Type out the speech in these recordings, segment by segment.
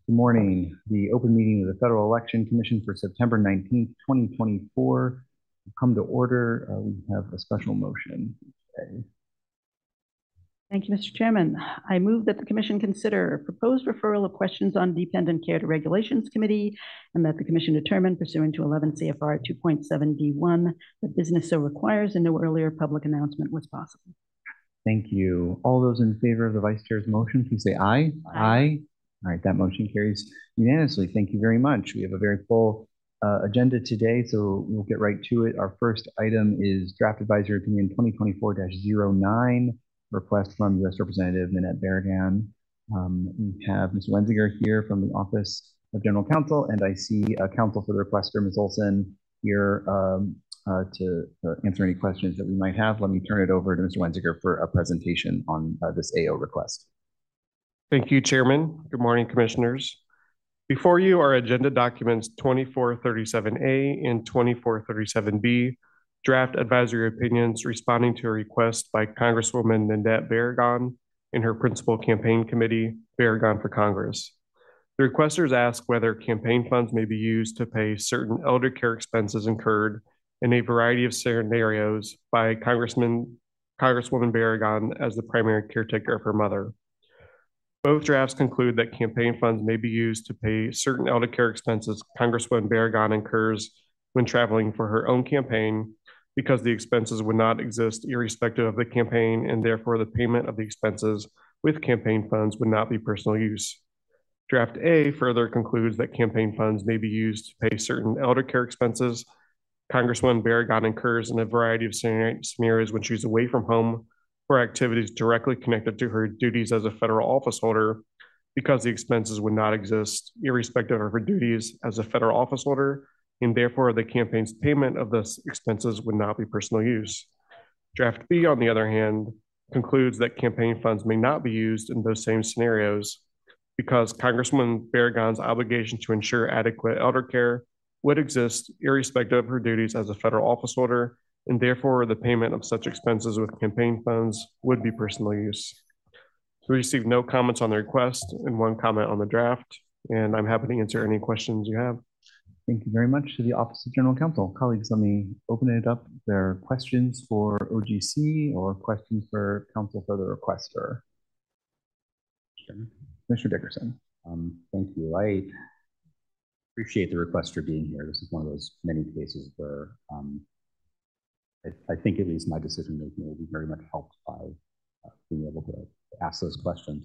Good morning. The open meeting of the Federal Election Commission for September 19th, 2024 will come to order. We have a special motion today. Thank you, Mr. Chairman. I move that the Commission consider proposed referral of questions on dependent care to Regulations Committee, and that the Commission determine, pursuant to 11 CFR 2.7D1, that business so requires and no earlier public announcement was possible. Thank you. All those in favor of the Vice Chair's motion, please say aye. Aye. All right, that motion carries unanimously. Thank you very much. We have a very full agenda today, so we'll get right to it. Our first item is Draft Advisory Opinion 2024-09, request from U.S. Representative Nanette Barragán. We have Ms. Wenziger here from the Office of General Counsel, and I see counsel for the requester, Ms. Olson, here to answer any questions that we might have. Let me turn it over to Mr. Wenziger for a presentation on this AO request. Thank you, Chairman. Good morning, Commissioners. Before you are agenda documents 2437A and 2437B, draft advisory opinions responding to a request by Congresswoman Nanette Barragán and her principal campaign committee, Barragán for Congress. The requesters ask whether campaign funds may be used to pay certain elder care expenses incurred in a variety of scenarios by Congresswoman Barragán as the primary caretaker of her mother. Both drafts conclude that campaign funds may be used to pay certain elder care expenses Congresswoman Barragán incurs when traveling for her own campaign, because the expenses would not exist irrespective of the campaign, and therefore the payment of the expenses with campaign funds would not be personal use. Draft A further concludes that campaign funds may be used to pay certain elder care expenses Congresswoman Barragán incurs in a variety of scenarios when she's away from home for activities directly connected to her duties as a federal office holder, because the expenses would not exist irrespective of her duties as a federal office holder, and therefore the campaign's payment of those expenses would not be personal use. Draft B, on the other hand, concludes that campaign funds may not be used in those same scenarios, because Congresswoman Barragán's obligation to ensure adequate elder care would exist irrespective of her duties as a federal office holder, and therefore the payment of such expenses with campaign funds would be personal use. We received no comments on the request and one comment on the draft, and I'm happy to answer any questions you have. Thank you very much to the Office of General Counsel. Colleagues, let me open it up. If there are questions for OGC or questions for counsel for the requester. Mr. Dickerson. Thank you. I appreciate the requester being here. This is one of those many cases where I think at least my decision making will be very much helped by being able to ask those questions.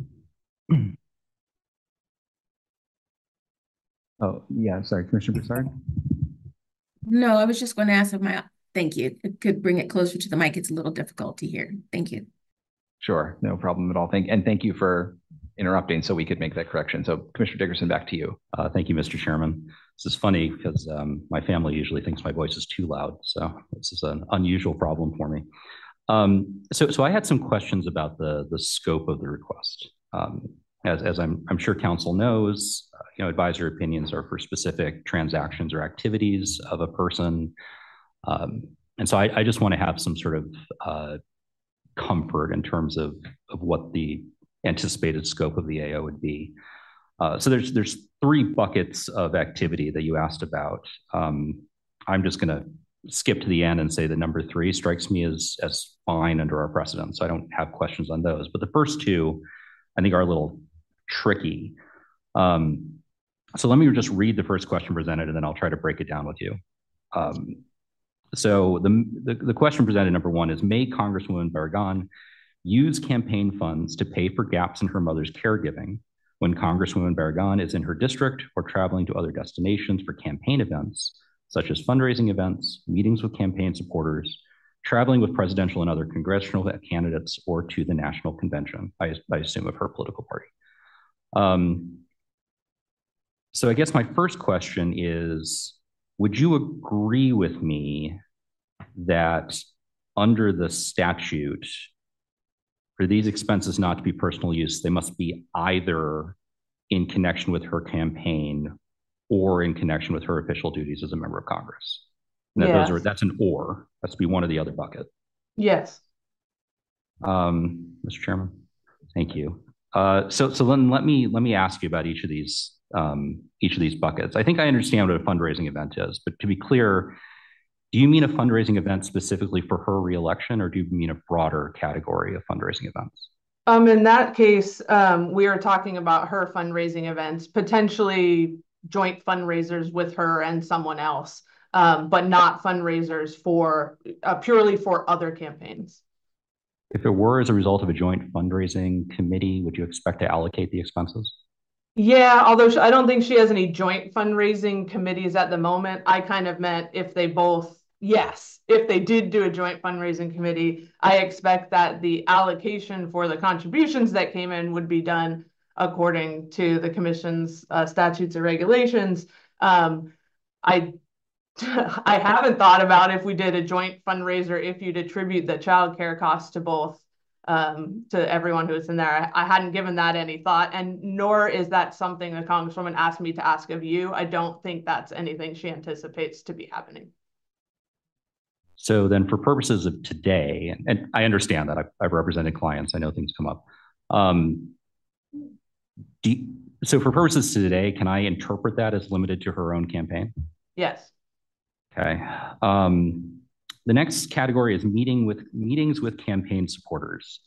Oh, yeah, sorry, Commissioner Broussard? No, I was just going to ask if thank you. It could bring it closer to the mic. It's a little difficult to hear. Thank you. Sure, no problem at all. Thank you for interrupting so we could make that correction. So Commissioner Dickerson, back to you. Thank you, Mr. Chairman. This is funny because my family usually thinks my voice is too loud. So this is an unusual problem for me. So I had some questions about the scope of the request. As I'm sure counsel knows, advisory opinions are for specific transactions or activities of a person. And so I just want to have some sort of comfort in terms of what the anticipated scope of the AO would be. So there's three buckets of activity that you asked about. I'm just going to skip to the end and say the number 3 strikes me as fine under our precedent. So I don't have questions on those. But the first two, I think, are a little tricky. So let me just read the first question presented, and then I'll try to break it down with you. So the question presented, number 1, is, may Congresswoman Barragán use campaign funds to pay for gaps in her mother's caregiving when Congresswoman Barragán is in her district or traveling to other destinations for campaign events, such as fundraising events, meetings with campaign supporters, traveling with presidential and other congressional candidates, or to the national convention, I assume, of her political party. So I guess my first question is, would you agree with me that under the statute, for these expenses not to be personal use, they must be either in connection with her campaign or in connection with her official duties as a member of Congress? And that Yes. that's an or. That's to be one or the other bucket. Yes. Mr. Chairman, thank you. So then let me ask you about each of these buckets. I think I understand what a fundraising event is, but to be clear, do you mean a fundraising event specifically for her reelection, or do you mean a broader category of fundraising events? In that case, we are talking about her fundraising events, potentially joint fundraisers with her and someone else, but not fundraisers for purely for other campaigns. If it were as a result of a joint fundraising committee, would you expect to allocate the expenses? Yeah, although I don't think she has any joint fundraising committees at the moment. I kind of meant if they both, yes, if they did do a joint fundraising committee, I expect that the allocation for the contributions that came in would be done according to the commission's statutes and regulations. I I haven't thought about if we did a joint fundraiser, if you'd attribute the childcare costs to both, to everyone who was in there. I hadn't given that any thought, and nor is that something the Congresswoman asked me to ask of you. I don't think that's anything she anticipates to be happening. So then for purposes of today, and I understand that I've represented clients, I know things come up. So for purposes of today, can I interpret that as limited to her own campaign? Yes. Okay. The next category is meetings with campaign supporters.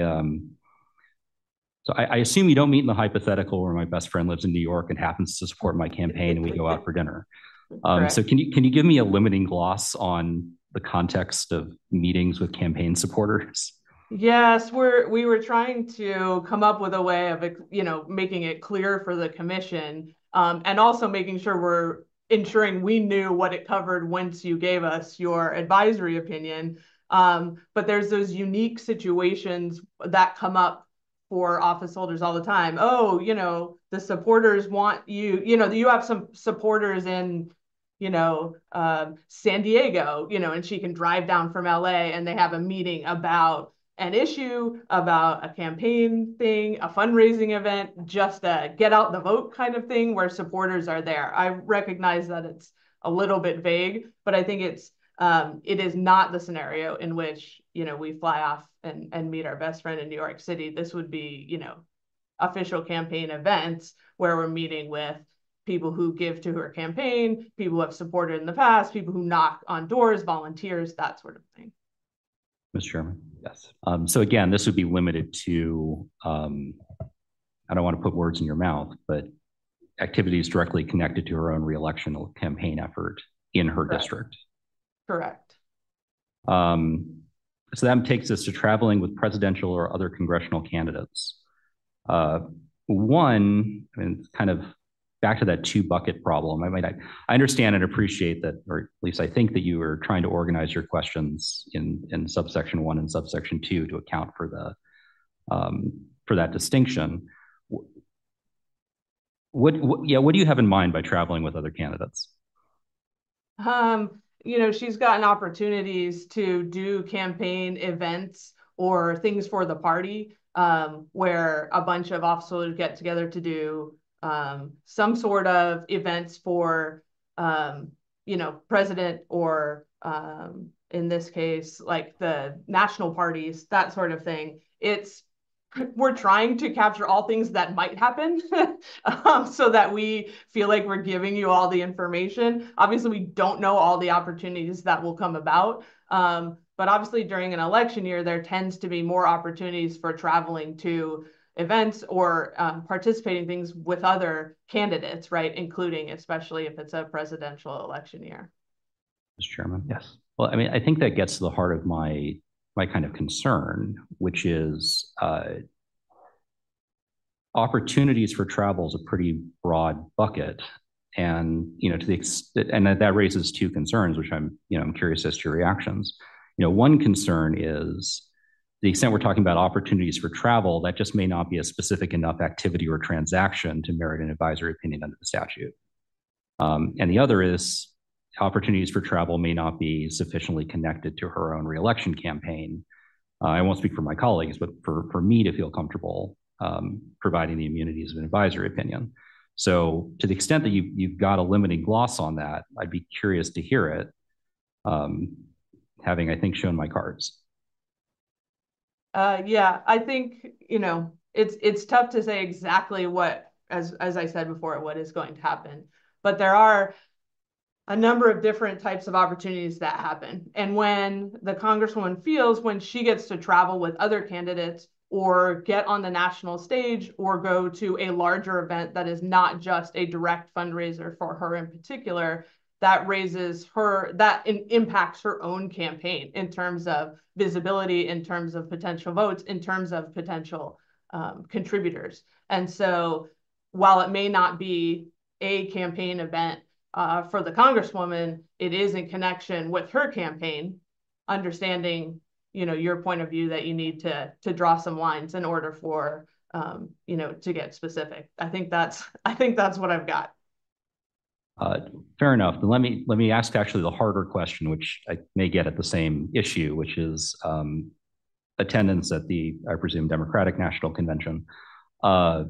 So I assume you don't meet in the hypothetical where my best friend lives in New York and happens to support my campaign and we go out for dinner. So can you give me a limiting gloss on the context of meetings with campaign supporters? Yes, we were trying to come up with a way of, making it clear for the commission, and also making sure we're ensuring we knew what it covered once you gave us your advisory opinion. But there's those unique situations that come up for office holders all the time. Oh, the supporters want you, you have some supporters in, San Diego, and she can drive down from LA and they have a meeting about an issue, about a campaign thing, a fundraising event, just a get out the vote kind of thing where supporters are there. I recognize that it's a little bit vague, but I think it is not the scenario in which, we fly off and meet our best friend in New York City. This would be, official campaign events where we're meeting with people who give to her campaign, people who have supported in the past, people who knock on doors, volunteers, that sort of thing. Mr. Chairman? Yes. So again, this would be limited to, I don't want to put words in your mouth, but activities directly connected to her own reelection campaign effort in her district. Correct. So that takes us to traveling with presidential or other congressional candidates. One, kind of back to that two bucket problem. I understand and appreciate that, or at least I think that you are trying to organize your questions in subsection 1 and subsection 2 to account for that distinction. What do you have in mind by traveling with other candidates? She's gotten opportunities to do campaign events or things for the party, where a bunch of officers get together to do some sort of events for, president or, in this case, like the national parties, that sort of thing. We're trying to capture all things that might happen so that we feel like we're giving you all the information. Obviously, we don't know all the opportunities that will come about. But obviously, during an election year, there tends to be more opportunities for traveling to events or participating things with other candidates, right? Including, especially if it's a presidential election year. Mr. Chairman? Yes. Well, I think that gets to the heart of my kind of concern, which is opportunities for travel is a pretty broad bucket. And, to the extent, and that raises two concerns, which I'm curious as to your reactions. One concern is the extent we're talking about opportunities for travel, that just may not be a specific enough activity or transaction to merit an advisory opinion under the statute. And the other is opportunities for travel may not be sufficiently connected to her own reelection campaign. I won't speak for my colleagues, but for me to feel comfortable providing the immunities of an advisory opinion. So to the extent that you've got a limiting gloss on that, I'd be curious to hear it, having, I think, shown my cards. Yeah, I think, it's tough to say exactly what, as I said before, what is going to happen. But there are a number of different types of opportunities that happen. And when the Congresswoman feels when she gets to travel with other candidates or get on the national stage or go to a larger event that is not just a direct fundraiser for her in particular, that raises her, that impacts her own campaign in terms of visibility, in terms of potential votes, in terms of potential contributors. And so while it may not be a campaign event for the Congresswoman, it is in connection with her campaign, understanding, you know, your point of view that you need to draw some lines in order for, you know, to get specific. I think that's what I've got. Fair enough. Let me ask actually the harder question, which I may get at the same issue, which is attendance at the, I presume, Democratic National Convention. How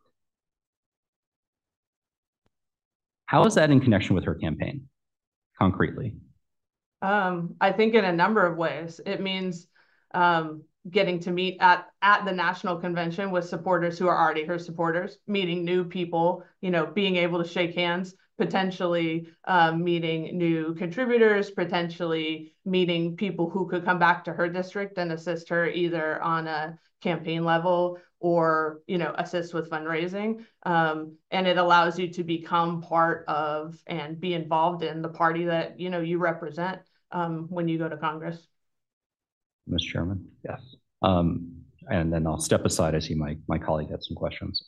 is that in connection with her campaign, concretely? I think in a number of ways. It means getting to meet at the national convention with supporters who are already her supporters, meeting new people, you know, being able to shake hands, potentially meeting new contributors, potentially meeting people who could come back to her district and assist her either on a campaign level or, you know, assist with fundraising. And it allows you to become part of and be involved in the party that, you know, you represent when you go to Congress. Mr. Chairman? Yes. And then I'll step aside. I see my colleague had some questions.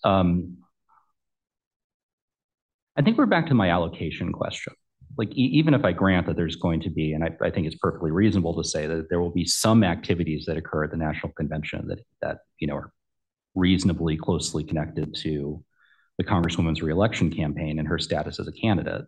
I think we're back to my allocation question. Like, even if I grant that there's going to be, and I think it's perfectly reasonable to say that there will be some activities that occur at the National Convention that you know, are reasonably closely connected to the Congresswoman's reelection campaign and her status as a candidate.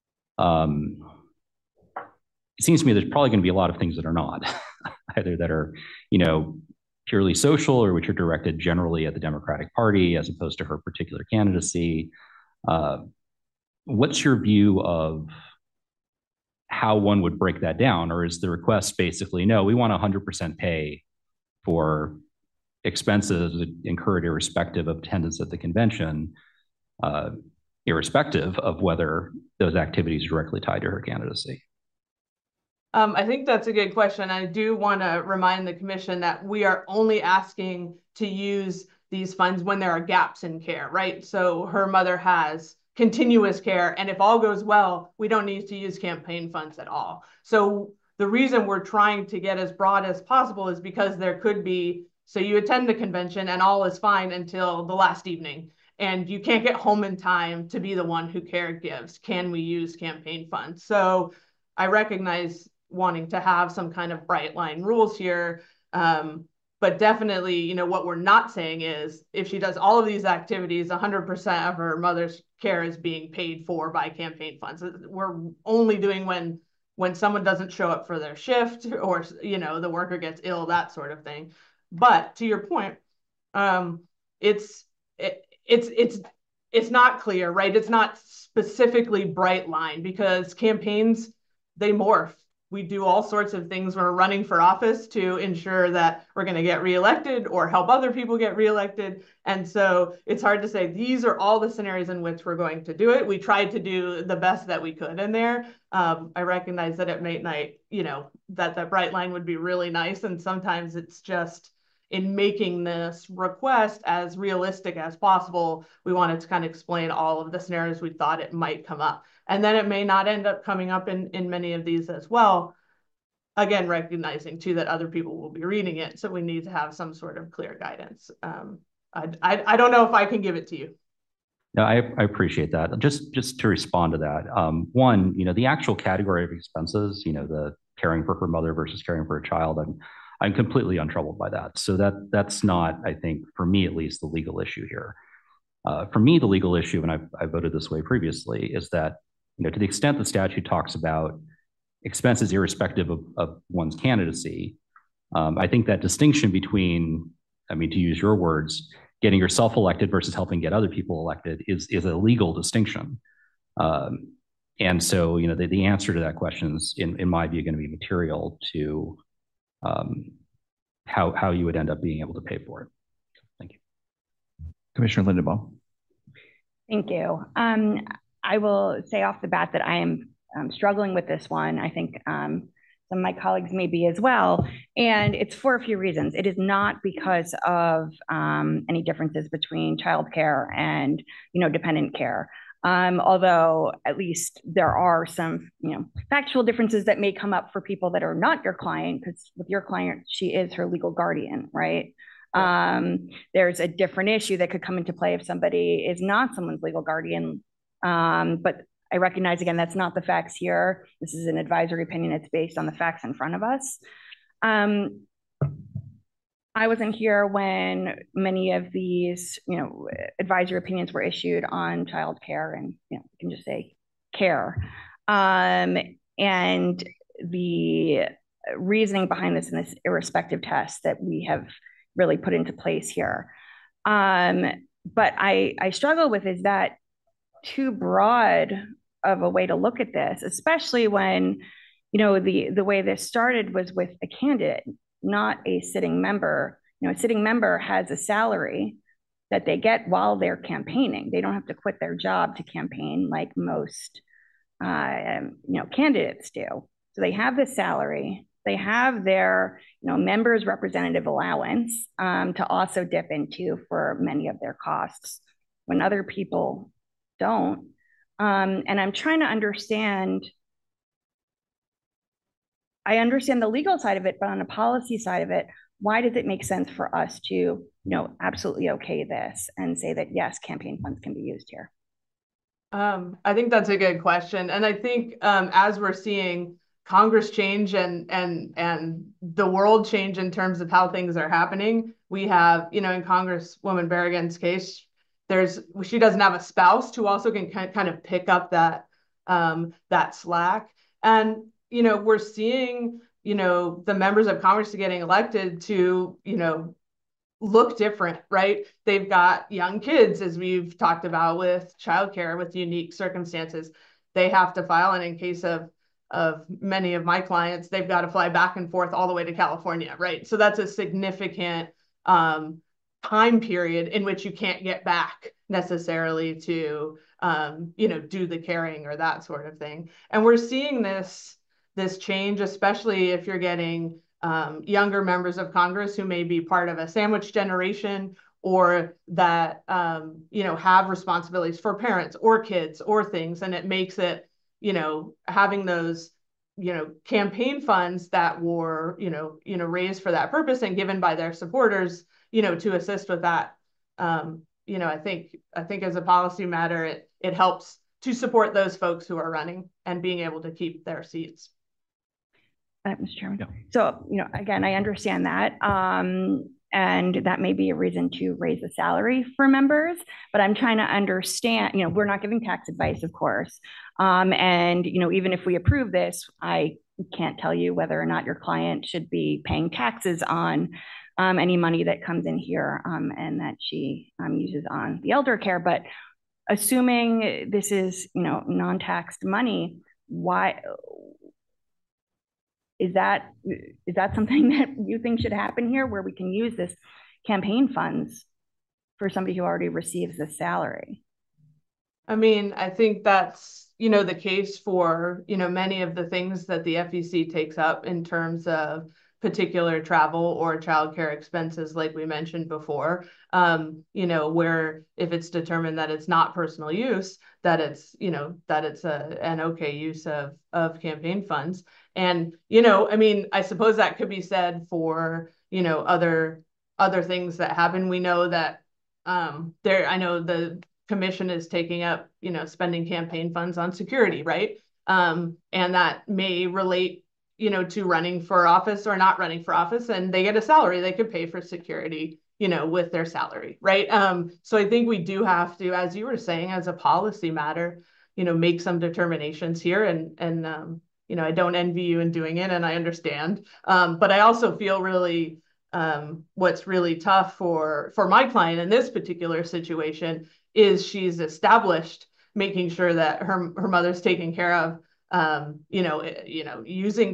It seems to me there's probably going to be a lot of things that are not, either that are, you know, purely social or which are directed generally at the Democratic Party as opposed to her particular candidacy. What's your view of how one would break that down? Or is the request basically, no, we want 100% pay for expenses incurred irrespective of attendance at the convention, irrespective of whether those activities are directly tied to her candidacy? I think that's a good question. I do want to remind the commission that we are only asking to use these funds when there are gaps in care, right? So her mother has continuous care, and if all goes well, we don't need to use campaign funds at all. So the reason we're trying to get as broad as possible is because there could be, so you attend the convention and all is fine until the last evening, and you can't get home in time to be the one who care gives. Can we use campaign funds? So I recognize wanting to have some kind of bright line rules here. But definitely, you know, what we're not saying is if she does all of these activities, 100% of her mother's care is being paid for by campaign funds. We're only doing when someone doesn't show up for their shift or, you know, the worker gets ill, that sort of thing. But to your point, it's not clear, right? It's not specifically bright line because campaigns, they morph. We do all sorts of things when we're running for office to ensure that we're going to get reelected or help other people get reelected. And so it's hard to say these are all the scenarios in which we're going to do it. We tried to do the best that we could in there. I recognize that at Mate Night, you know, that bright line would be really nice. And sometimes it's just in making this request as realistic as possible, we wanted to kind of explain all of the scenarios we thought it might come up. And then it may not end up coming up in many of these as well. Again, recognizing too that other people will be reading it. So we need to have some sort of clear guidance. I don't know if I can give it to you. No, I appreciate that. Just to respond to that. One, you know, the actual category of expenses, you know, the caring for her mother versus caring for a child, I'm completely untroubled by that. So that's not, I think, for me at least, the legal issue here. For me, the legal issue, and I voted this way previously, is that, you know, to the extent the statute talks about expenses irrespective of one's candidacy, I think that distinction between, I mean, to use your words, getting yourself elected versus helping get other people elected is a legal distinction. And so, you know, the answer to that question is, in my view, going to be material to how you would end up being able to pay for it. Thank you. Commissioner Lindenbaum. Thank you. I will say off the bat that I am struggling with this one. I think some of my colleagues may be as well. And it's for a few reasons. It is not because of any differences between childcare and, dependent care. Although at least there are some, factual differences that may come up for people that are not your client, because with your client, she is her legal guardian, right? There's a different issue that could come into play if somebody is not someone's legal guardian. But I recognize, again, that's not the facts here. This is an advisory opinion. It's based on the facts in front of us. I wasn't here when many of these, advisory opinions were issued on childcare and, you can just say care. And the reasoning behind this and this irrespective test that we have really put into place here. But I struggle with, is that too broad of a way to look at this, especially when, the way this started was with a candidate, not a sitting member. A sitting member has a salary that they get while they're campaigning. They don't have to quit their job to campaign like most, candidates do. So they have this salary. They have their, members' representative allowance to also dip into for many of their costs when other people don't. And I'm trying to understand. I understand the legal side of it, but on the policy side of it, why does it make sense for us to, absolutely okay this and say that, yes, campaign funds can be used here? I think that's a good question. And I think as we're seeing Congress change and the world change in terms of how things are happening, we have, in Congresswoman Berrigan's case, she doesn't have a spouse who also can kind of pick up that slack. And, we're seeing, the members of Congress getting elected to, look different, right? They've got young kids, as we've talked about with childcare, with unique circumstances. They have to file, and in case of many of my clients, they've got to fly back and forth all the way to California, right? So that's a significant time period in which you can't get back necessarily to, do the caring or that sort of thing. And we're seeing this change, especially if you're getting younger members of Congress who may be part of a sandwich generation or that, have responsibilities for parents or kids or things. And it makes it, having those, campaign funds that were, raised for that purpose and given by their supporters, to assist with that. I think as a policy matter, it helps to support those folks who are running and being able to keep their seats. Mr. Chairman. Yeah. So, again, I understand that. And that may be a reason to raise the salary for members, but I'm trying to understand, we're not giving tax advice, of course. And, even if we approve this, I can't tell you whether or not your client should be paying taxes on any money that comes in here and that she uses on the elder care. But assuming this is, non-taxed money, why is that something that you think should happen here, where we can use this campaign funds for somebody who already receives the salary? I mean, I think that's, the case for, many of the things that the FEC takes up in terms of particular travel or childcare expenses, like we mentioned before, where if it's determined that it's not personal use, that it's an okay use of campaign funds. And, I mean, I suppose that could be said for, other things that happen. We know that I know the commission is taking up, spending campaign funds on security, right? And that may relate, to running for office or not running for office, and they get a salary, they could pay for security, with their salary, right? So I think we do have to, as you were saying, as a policy matter, make some determinations here. And I don't envy you in doing it, and I understand. But I also feel really what's really tough for my client in this particular situation is she's established making sure that her mother's taken care of, using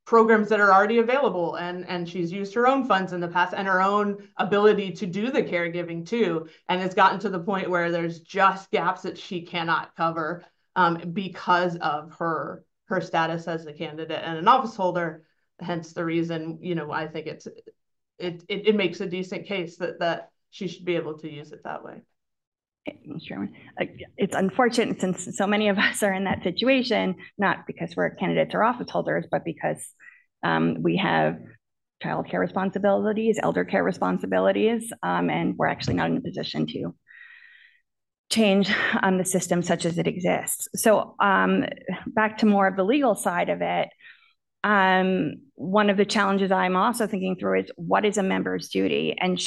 programs that are already available, and she's used her own funds in the past and her own ability to do the caregiving too. And it's gotten to the point where there's just gaps that she cannot cover because of her status as a candidate and an office holder. Hence the reason, I think it makes a decent case that she should be able to use it that way. Mr. Chairman, it's unfortunate since so many of us are in that situation, not because we're candidates or office holders, but because we have childcare responsibilities, elder care responsibilities, and we're actually not in a position to change the system such as it exists. So back to more of the legal side of it, one of the challenges I'm also thinking through is what is a member's duty, and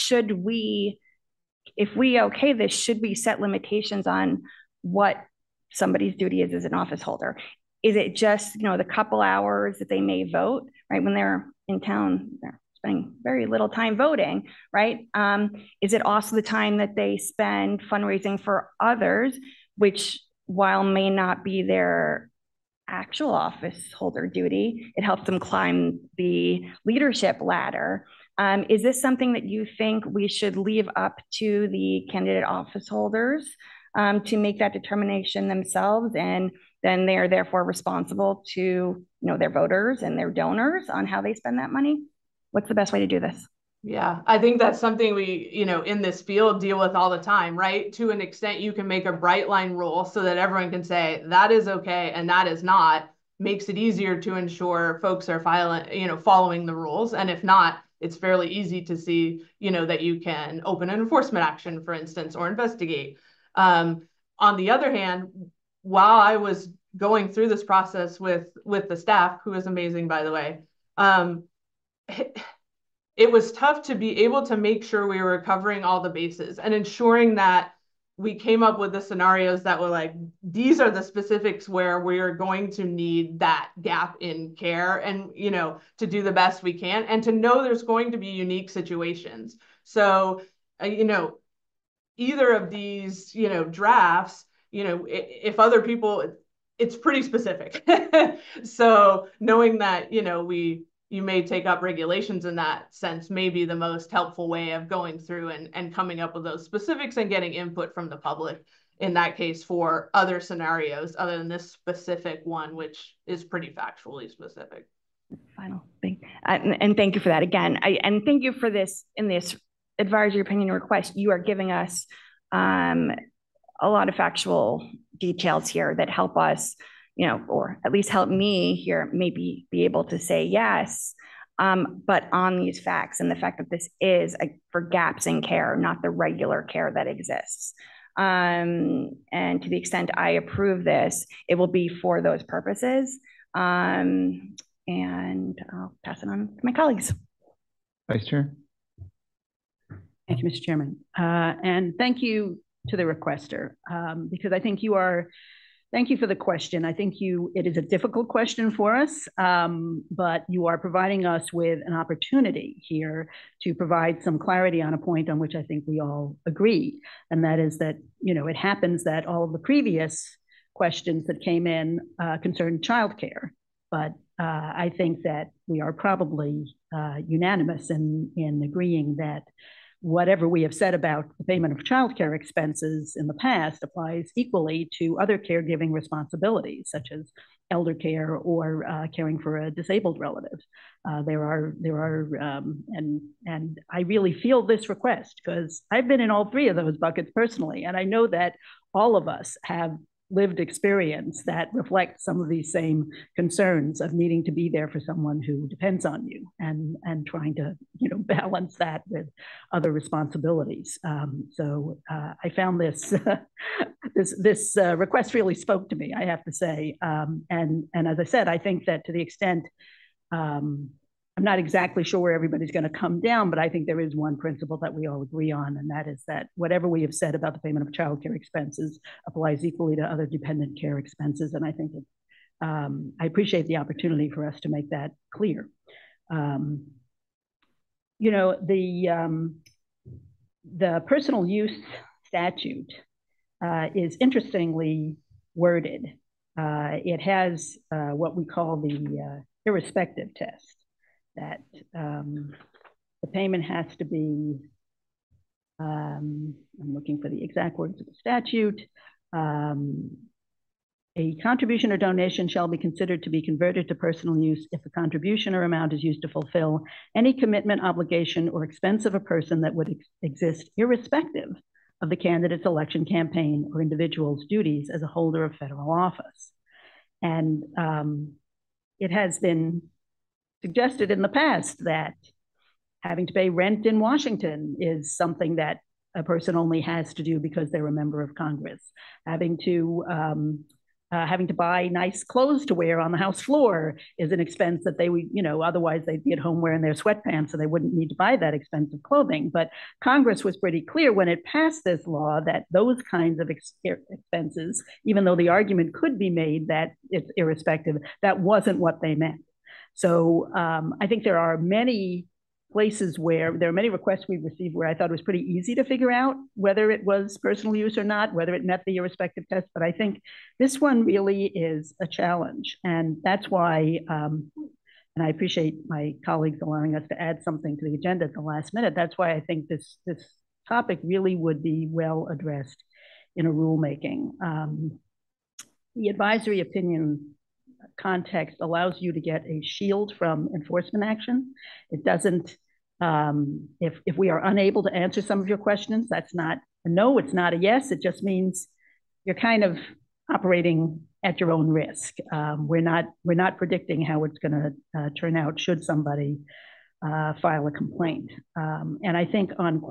if we okay this, should we set limitations on what somebody's duty is as an office holder? Is it just, the couple hours that they may vote, right? When they're in town, they're spending very little time voting, right? Is it also the time that they spend fundraising for others, which while may not be their actual office holder duty, it helps them climb the leadership ladder? Is this something that you think we should leave up to the candidate office holders to make that determination themselves, and then they are therefore responsible to their voters and their donors on how they spend that money? What's the best way to do this? Yeah, I think that's something we, in this field deal with all the time, right? To an extent, you can make a bright line rule so that everyone can say that is okay and that is not. Makes it easier to ensure folks are following the rules. And if not, it's fairly easy to see, that you can open an enforcement action, for instance, or investigate. On the other hand, while I was going through this process with the staff, who is amazing, by the way, it was tough to be able to make sure we were covering all the bases and ensuring that we came up with the scenarios that were like, these are the specifics where we're going to need that gap in care and, to do the best we can and to know there's going to be unique situations. So, either of these, drafts, if other people, it's pretty specific. So knowing that, you may take up regulations in that sense may be the most helpful way of going through and coming up with those specifics and getting input from the public in that case for other scenarios other than this specific one, which is pretty factually specific. Final thing. And thank you for that again. And thank you for this in this advisory opinion request. You are giving us a lot of factual details here that help us, or at least help me here, maybe be able to say yes, but on these facts and the fact that this is for gaps in care, not the regular care that exists. And to the extent I approve this, it will be for those purposes. And I'll pass it on to my colleagues. Vice Chair. Thank you, Mr. Chairman. And thank you to the requester, because I think thank you for the question. I think it is a difficult question for us, but you are providing us with an opportunity here to provide some clarity on a point on which I think we all agree. And that is that, it happens that all of the previous questions that came in concerned childcare. But I think that we are probably unanimous in agreeing that whatever we have said about the payment of childcare expenses in the past applies equally to other caregiving responsibilities, such as elder care or caring for a disabled relative. And I really feel this request because I've been in all three of those buckets personally, and I know that all of us have lived experience that reflects some of these same concerns of needing to be there for someone who depends on you and trying to balance that with other responsibilities. So I found this this request really spoke to me, I have to say. And as I said, I think that to the extent I'm not exactly sure where everybody's going to come down, but I think there is one principle that we all agree on, and that is that whatever we have said about the payment of child care expenses applies equally to other dependent care expenses. And I think I appreciate the opportunity for us to make that clear. The personal use statute is interestingly worded. It has what we call the irrespective test, that the payment has to be, I'm looking for the exact words of the statute, a contribution or donation shall be considered to be converted to personal use if the contribution or amount is used to fulfill any commitment, obligation, or expense of a person that would exist irrespective of the candidate's election campaign or individual's duties as a holder of federal office. And it has been suggested in the past that having to pay rent in Washington is something that a person only has to do because they're a member of Congress. Having to buy nice clothes to wear on the House floor is an expense that they would, otherwise they'd be at home wearing their sweatpants, so they wouldn't need to buy that expensive clothing. But Congress was pretty clear when it passed this law that those kinds of expenses, even though the argument could be made that it's irrespective, that wasn't what they meant. So I think there are many places where there are many requests we've received where I thought it was pretty easy to figure out whether it was personal use or not, whether it met the irrespective test. But I think this one really is a challenge. And that's why, and I appreciate my colleagues allowing us to add something to the agenda at the last minute. That's why I think this topic really would be well addressed in a rulemaking. The advisory opinion context allows you to get a shield from enforcement action. It doesn't, if we are unable to answer some of your questions, that's not a no, it's not a yes. It just means you're kind of operating at your own risk. We're not predicting how it's going to turn out should somebody file a complaint. And I think on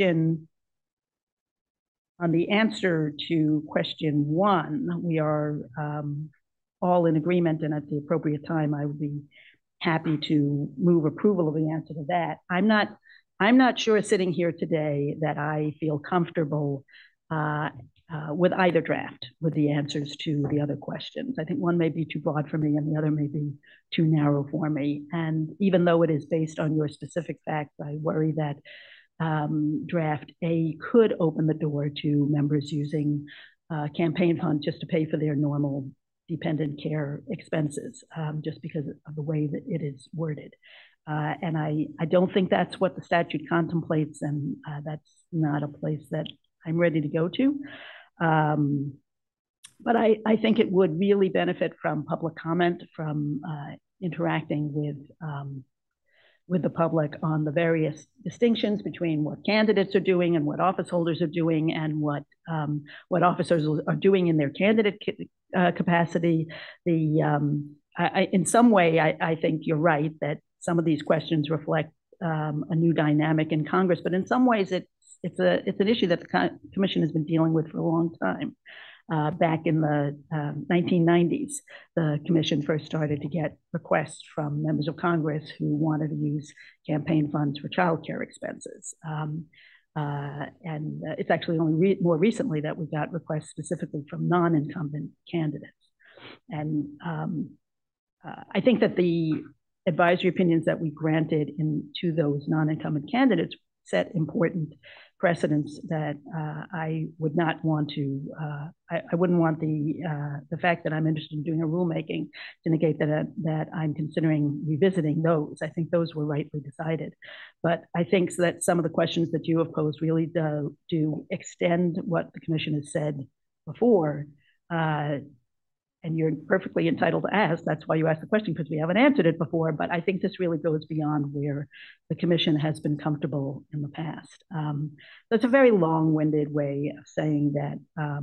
the answer to question 1, we are all in agreement, and at the appropriate time, I would be happy to move approval of the answer to that. I'm not sure sitting here today that I feel comfortable with either draft, with the answers to the other questions. I think one may be too broad for me and the other may be too narrow for me. And even though it is based on your specific facts, I worry that draft A could open the door to members using campaign funds just to pay for their normal dependent care expenses, just because of the way that it is worded. And I don't think that's what the statute contemplates, and that's not a place that I'm ready to go to. But I think it would really benefit from public comment, from interacting with the public on the various distinctions between what candidates are doing and what office holders are doing, and what officers are doing in their candidate capacity. In some way, I think you're right that some of these questions reflect a new dynamic in Congress, but in some ways it's an issue that the Commission has been dealing with for a long time. Back in the 1990s, the Commission first started to get requests from members of Congress who wanted to use campaign funds for childcare expenses. And it's actually only more recently that we got requests specifically from non-incumbent candidates. And I think that the advisory opinions that we granted to those non-incumbent candidates set important precedents that I would not want to, I wouldn't want the fact that I'm interested in doing a rulemaking to negate that I'm considering revisiting those. I think those were rightly decided. But I think that some of the questions that you have posed really do extend what the Commission has said before. And you're perfectly entitled to ask. That's why you asked the question, because we haven't answered it before. But I think this really goes beyond where the Commission has been comfortable in the past. That's a very long-winded way of saying that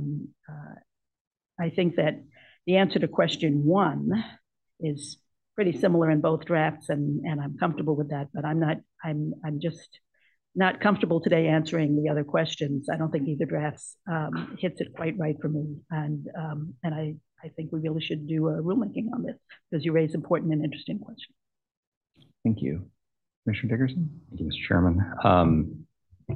I think that the answer to question 1 is pretty similar in both drafts, and I'm comfortable with that. But I'm just not comfortable today answering the other questions. I don't think either drafts hits it quite right for me, and I think we really should do a rulemaking on this, because you raise important and interesting questions. Thank you. Commissioner Dickerson? Thank you, Mr. Chairman.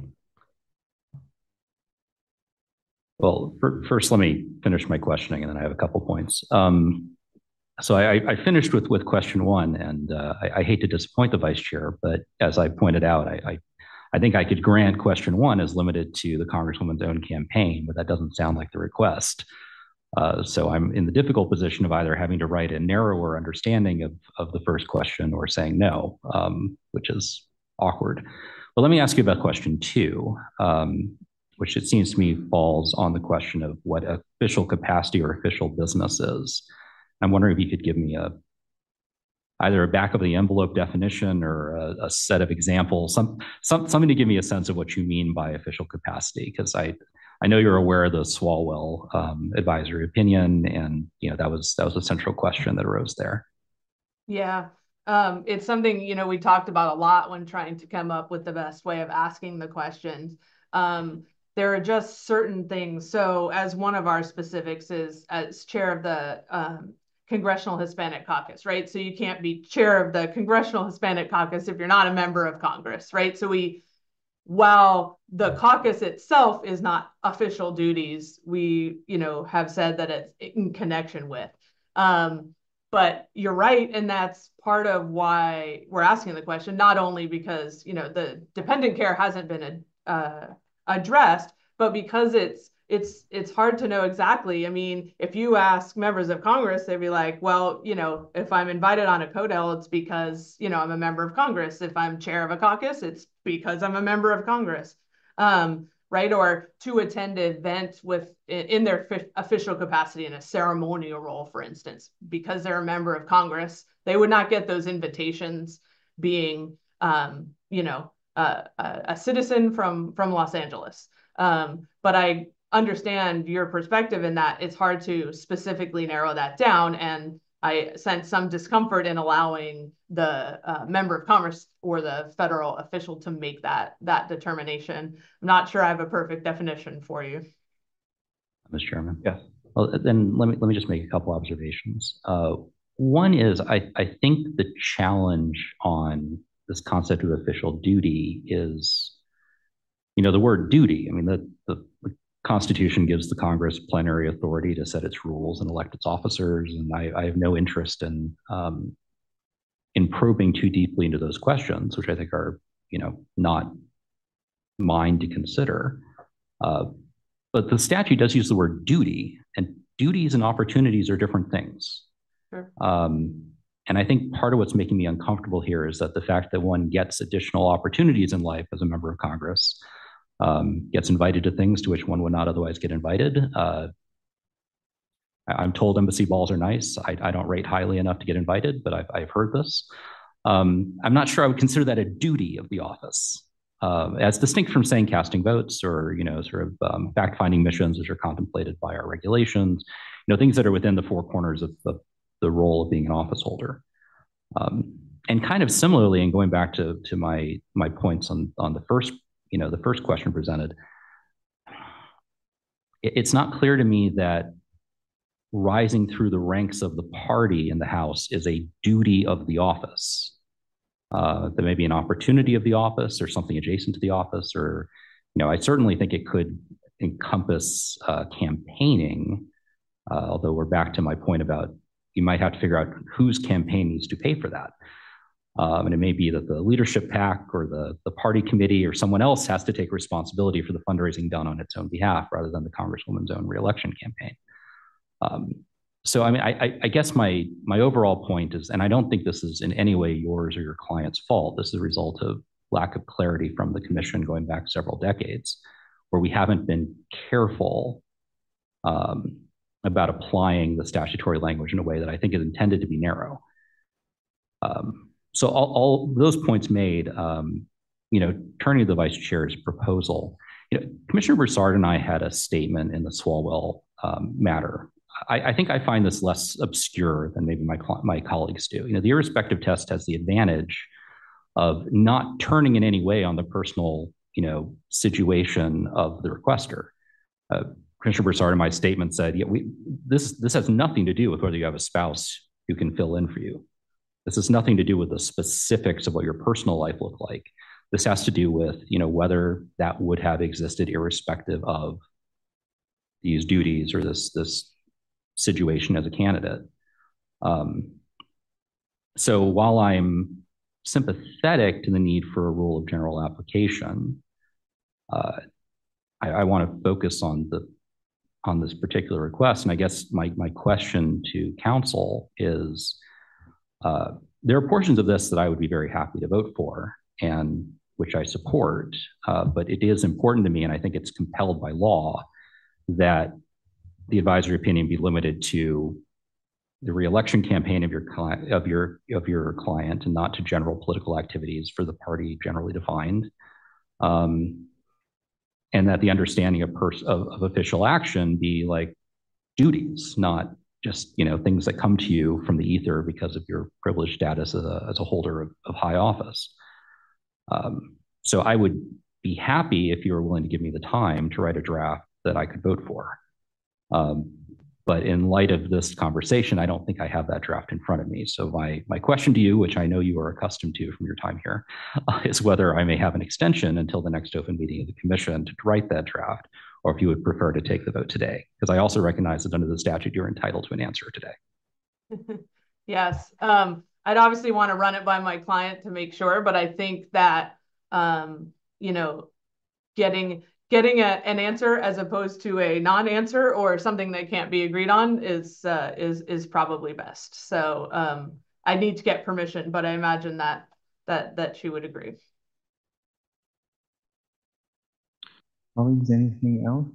Well, first, let me finish my questioning, and then I have a couple points. So I finished with question 1, and I hate to disappoint the Vice Chair, but as I pointed out, I think I could grant question 1 as limited to the Congresswoman's own campaign, but that doesn't sound like the request. So I'm in the difficult position of either having to write a narrower understanding of the first question or saying no, which is awkward. But let me ask you about question 2, which it seems to me falls on the question of what official capacity or official business is. I'm wondering if you could give me either a back of the envelope definition or a set of examples, something to give me a sense of what you mean by official capacity, because I know you're aware of the Swalwell advisory opinion, and that was a central question that arose there. Yeah, it's something we talked about a lot when trying to come up with the best way of asking the questions. There are just certain things. So, as one of our specifics is as chair of the Congressional Hispanic Caucus, right? So you can't be chair of the Congressional Hispanic Caucus if you're not a member of Congress, right? So while the caucus itself is not official duties, we, have said that it's in connection with. But you're right, and that's part of why we're asking the question, not only because, the dependent care hasn't been addressed, but because it's hard to know exactly. I mean, if you ask members of Congress, they'd be like, well, if I'm invited on a CODEL, it's because, I'm a member of Congress. If I'm chair of a caucus, it's because I'm a member of Congress, right? Or to attend an event in their official capacity in a ceremonial role, for instance, because they're a member of Congress, they would not get those invitations being, a citizen from Los Angeles. But I understand your perspective in that it's hard to specifically narrow that down, and I sense some discomfort in allowing the member of Congress or the federal official to make that determination. I'm not sure I have a perfect definition for you. Mr. Chairman? Yes. Well, then let me just make a couple observations. One is I think the challenge on this concept of official duty is, the word duty. I mean, the Constitution gives the Congress plenary authority to set its rules and elect its officers, and I have no interest in probing too deeply into those questions, which I think are, not mine to consider. But the statute does use the word duty, and duties and opportunities are different things. Sure. And I think part of what's making me uncomfortable here is that the fact that one gets additional opportunities in life as a member of Congress, gets invited to things to which one would not otherwise get invited. I'm told embassy balls are nice. I don't rate highly enough to get invited, but I've heard this. I'm not sure I would consider that a duty of the office, as distinct from saying casting votes or, fact-finding missions, which are contemplated by our regulations, things that are within the four corners of the role of being an office holder. And kind of similarly, and going back to my points on the first question presented, it's not clear to me that rising through the ranks of the party in the House is a duty of the office. There may be an opportunity of the office or something adjacent to the office, or, I certainly think it could encompass campaigning, although we're back to my point about you might have to figure out whose campaign needs to pay for that. And it may be that the leadership PAC or the party committee or someone else has to take responsibility for the fundraising done on its own behalf rather than the Congresswoman's own reelection campaign. So, I mean, I guess my overall point is, and I don't think this is in any way yours or your client's fault, this is a result of lack of clarity from the commission going back several decades, where we haven't been careful about applying the statutory language in a way that I think is intended to be narrow. So all those points made, turning to the vice chair's proposal, Commissioner Broussard and I had a statement in the Swalwell matter. I think I find this less obscure than maybe my colleagues do. The irrespective test has the advantage of not turning in any way on the personal, situation of the requester. Commissioner Broussard in my statement said, this has nothing to do with whether you have a spouse who can fill in for you. This has nothing to do with the specifics of what your personal life looked like. This has to do with, whether that would have existed irrespective of these duties or this situation as a candidate. So while I'm sympathetic to the need for a rule of general application, I want to focus on on this particular request. And I guess my question to council is, there are portions of this that I would be very happy to vote for and which I support, but it is important to me, and I think it's compelled by law, that the advisory opinion be limited to the reelection campaign of your client and not to general political activities for the party generally defined. And that the understanding of official action be like duties, not just things that come to you from the ether because of your privileged status as a holder of high office. So I would be happy if you were willing to give me the time to write a draft that I could vote for. But in light of this conversation, I don't think I have that draft in front of me. So my question to you, which I know you are accustomed to from your time here, is whether I may have an extension until the next open meeting of the commission to write that draft, or if you would prefer to take the vote today. Because I also recognize that under the statute, you're entitled to an answer today. Yes, I'd obviously want to run it by my client to make sure, but I think that, getting an answer as opposed to a non-answer or something that can't be agreed on is probably best. So I need to get permission, but I imagine that she would agree. Colleagues, anything else?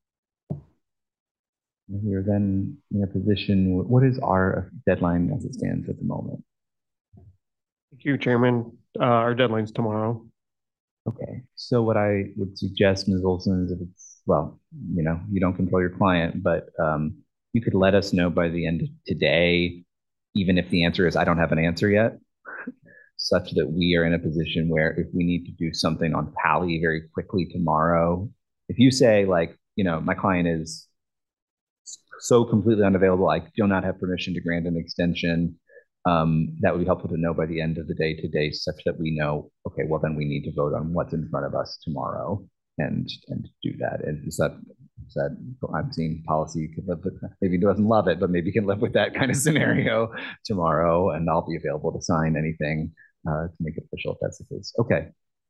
We are then in a position. What is our deadline as it stands at the moment? Thank you, Chairman. Our deadline's tomorrow. Okay, so what I would suggest, Ms. Olson, is if it's, well, you don't control your client, but you could let us know by the end of today, even if the answer is I don't have an answer yet, such that we are in a position where if we need to do something on Pally very quickly tomorrow, if you say like, my client is so completely unavailable, I do not have permission to grant an extension, that would be helpful to know by the end of the day today, such that we know, okay, well then we need to vote on what's in front of us tomorrow and do that. And is that I'm seeing policy could live with, maybe doesn't love it, but maybe can live with that kind of scenario tomorrow, and I'll be available to sign anything to make it official if that's the case. Okay.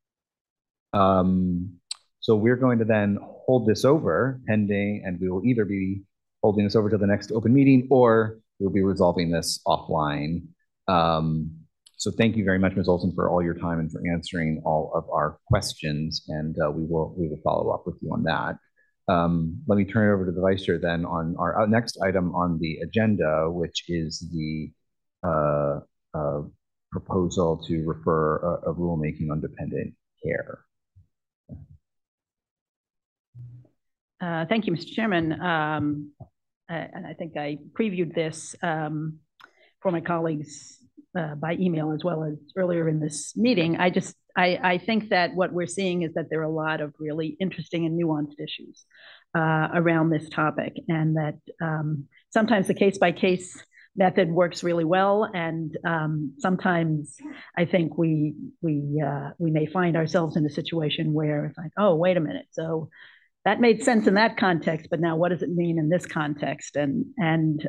So we're going to then hold this over pending, and we will either be holding this over to the next open meeting or we'll be resolving this offline. So thank you very much, Ms. Olson, for all your time and for answering all of our questions, and we will follow up with you on that. Let me turn it over to the Vice Chair then on our next item on the agenda, which is the proposal to refer a rulemaking on dependent care. Thank you, Mr. Chairman. And I think I previewed this for my colleagues by email as well as earlier in this meeting. I think that what we're seeing is that there are a lot of really interesting and nuanced issues around this topic, and that sometimes the case-by-case method works really well, and sometimes I think we may find ourselves in a situation where it's like, oh, wait a minute, so that made sense in that context, but now what does it mean in this context? And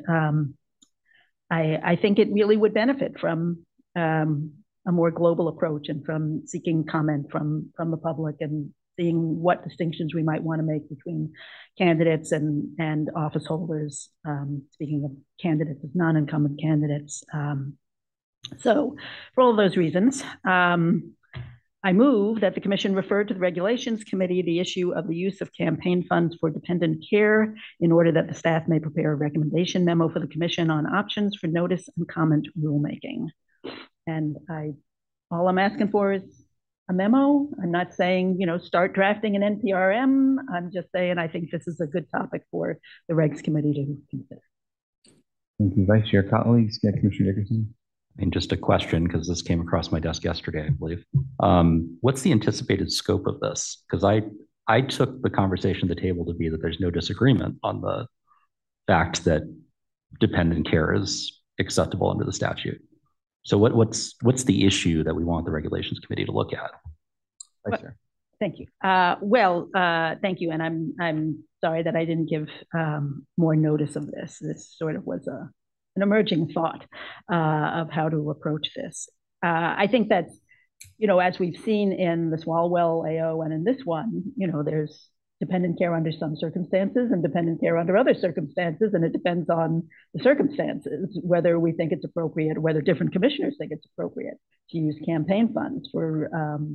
I think it really would benefit from a more global approach and from seeking comment from the public and seeing what distinctions we might want to make between candidates and office holders, speaking of candidates as non-incumbent candidates. So for all of those reasons, I move that the commission refer to the Regulations Committee the issue of the use of campaign funds for dependent care in order that the staff may prepare a recommendation memo for the commission on options for notice and comment rulemaking. And all I'm asking for is a memo. I'm not saying, start drafting an NPRM. I'm just saying I think this is a good topic for the Regs Committee to consider. Thank you, Vice Chair. Colleagues, Commissioner Dickerson. And just a question, because this came across my desk yesterday, I believe. What's the anticipated scope of this? Because I took the conversation at the table to be that there's no disagreement on the fact that dependent care is acceptable under the statute. So what's the issue that we want the Regulations Committee to look at? Vice Chair. Thank you. Thank you. And I'm sorry that I didn't give more notice of this. This sort of was an emerging thought of how to approach this. I think that, as we've seen in the Swalwell AO and in this one, there's dependent care under some circumstances and dependent care under other circumstances, and it depends on the circumstances, whether we think it's appropriate, whether different commissioners think it's appropriate to use campaign funds for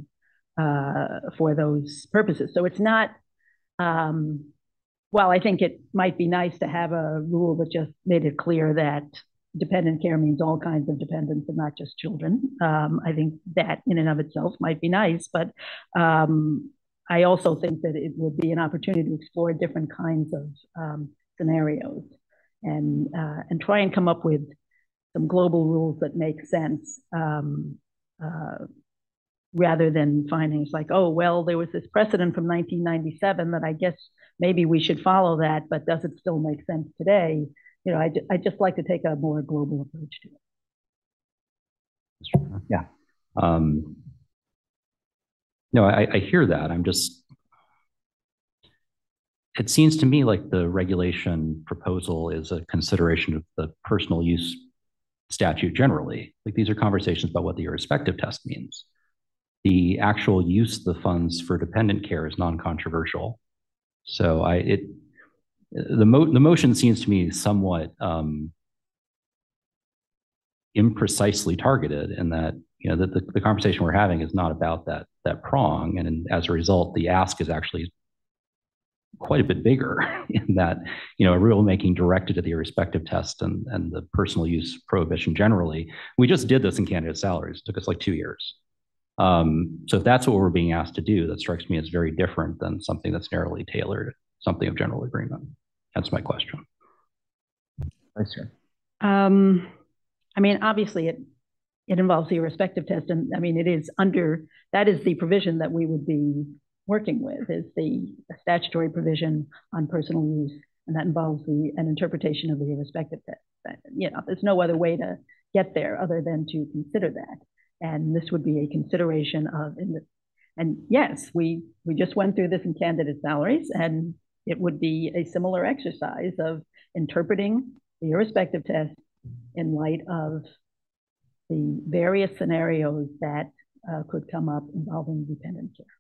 those purposes. So it's not, while I think it might be nice to have a rule that just made it clear that dependent care means all kinds of dependents and not just children. I think that in and of itself might be nice, but I also think that it would be an opportunity to explore different kinds of scenarios and try and come up with some global rules that make sense, rather than findings like, oh, well, there was this precedent from 1997 that I guess maybe we should follow that, but does it still make sense today? You know, I just like to take a more global approach to it. Yeah. No, I hear that. It seems to me like the regulation proposal is a consideration of the personal use statute generally. Like, these are conversations about what the irrespective test means. The actual use of the funds for dependent care is non-controversial. So the motion seems to me somewhat imprecisely targeted in that, you know, the conversation we're having is not about that prong, and as a result, the ask is actually quite a bit bigger in that, you know, a rulemaking directed at the irrespective test and the personal use prohibition generally. We just did this in candidate salaries. It took us like 2 years. So if that's what we're being asked to do, that strikes me as very different than something that's narrowly tailored, something of general agreement. That's my question. Vice Chair. I mean, obviously it involves the irrespective test, and I mean, that is the provision that we would be working with, is the statutory provision on personal use, and that involves an interpretation of the irrespective test. You know, there's no other way to get there other than to consider that. And this would be a consideration of, and yes, we just went through this in candidate salaries, and it would be a similar exercise of interpreting the irrespective test in light of the various scenarios that could come up involving dependent care.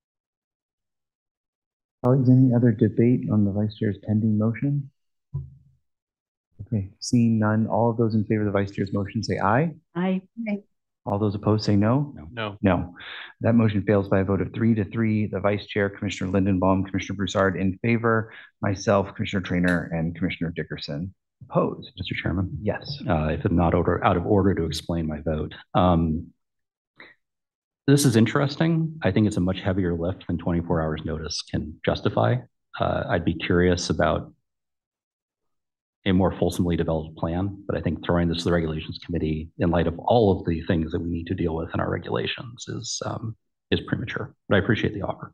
Colleagues, any other debate on the Vice Chair's pending motion? Okay, seeing none, all of those in favor of the Vice Chair's motion say aye. Aye. All those opposed say no. No. That motion fails by a vote of 3-3. The Vice Chair, Commissioner Lindenbaum, Commissioner Broussard in favor, myself, Commissioner Trainer, and Commissioner Dickerson opposed. Mr. Chairman? Yes. If it's not out of order to explain my vote. This is interesting. I think it's a much heavier lift than 24 hours notice can justify. I'd be curious about a more fulsomely developed plan, but I think throwing this to the Regulations Committee in light of all of the things that we need to deal with in our regulations is premature, but I appreciate the offer.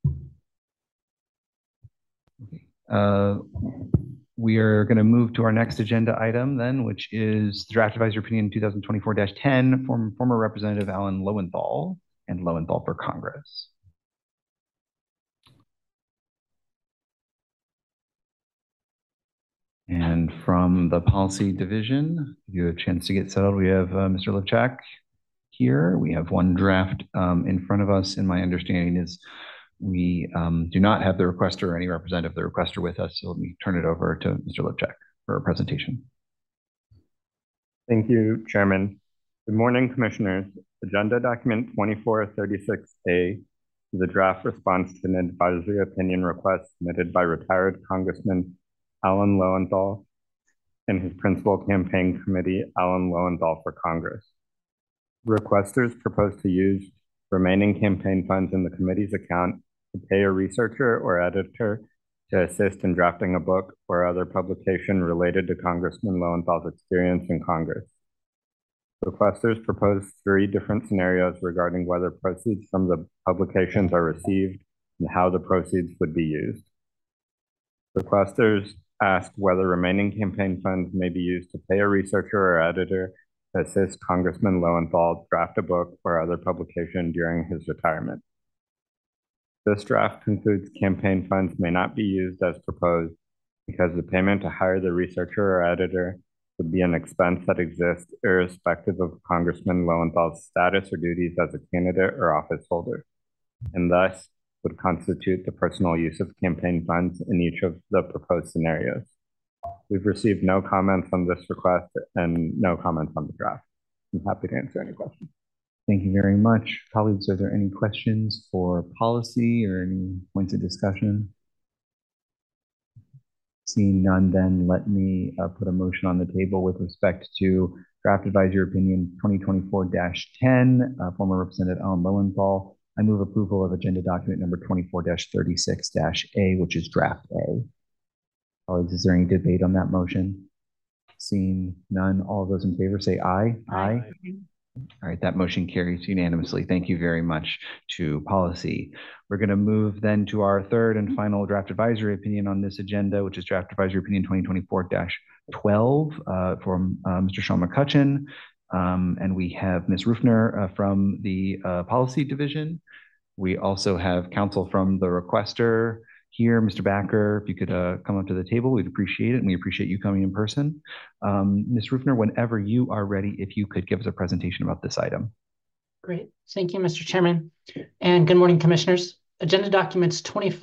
Okay. We are going to move to our next agenda item then, which is the Draft Advisory Opinion 2024-10 from former Representative Alan Lowenthal and Lowenthal for Congress. And from the policy division, you have a chance to get settled. We have Mr. Levchak here. We have one draft in front of us, and my understanding is we do not have the requester or any representative of the requester with us. So let me turn it over to Mr. Levchak for a presentation. Thank you, Chairman. Good morning, Commissioners. Agenda Document 2436A is a draft response to an advisory opinion request submitted by retired Congressman Alan Lowenthal and his principal campaign committee, Alan Lowenthal for Congress. Requesters propose to use remaining campaign funds in the committee's account to pay a researcher or editor to assist in drafting a book or other publication related to Congressman Lowenthal's experience in Congress. Requesters propose 3 different scenarios regarding whether proceeds from the publications are received and how the proceeds would be used. Requesters ask whether remaining campaign funds may be used to pay a researcher or editor to assist Congressman Lowenthal draft a book or other publication during his retirement. This draft concludes campaign funds may not be used as proposed because the payment to hire the researcher or editor would be an expense that exists irrespective of Congressman Lowenthal's status or duties as a candidate or office holder, and thus would constitute the personal use of campaign funds in each of the proposed scenarios. We've received no comments on this request and no comments on the draft. I'm happy to answer any questions. Thank you very much. Colleagues, are there any questions for policy or any points of discussion? Seeing none, then let me put a motion on the table with respect to draft advisory opinion 2024-10, former Representative Alan Lowenthal. I move approval of agenda document number 24-36-A, which is draft A. Colleagues, is there any debate on that motion? Seeing none, all those in favor say aye. Aye. All right, that motion carries unanimously. Thank you very much to policy. We're going to move then to our third and final draft advisory opinion on this agenda, which is draft advisory opinion 2024-12 from Mr. Sean McCutcheon. And we have Ms. Rufner from the policy division. We also have counsel from the requester here, Mr. Backer. If you could come up to the table, we'd appreciate it, and we appreciate you coming in person. Ms. Rufner, whenever you are ready, if you could give us a presentation about this item. Great. Thank you, Mr. Chairman. And good morning, Commissioners. Agenda documents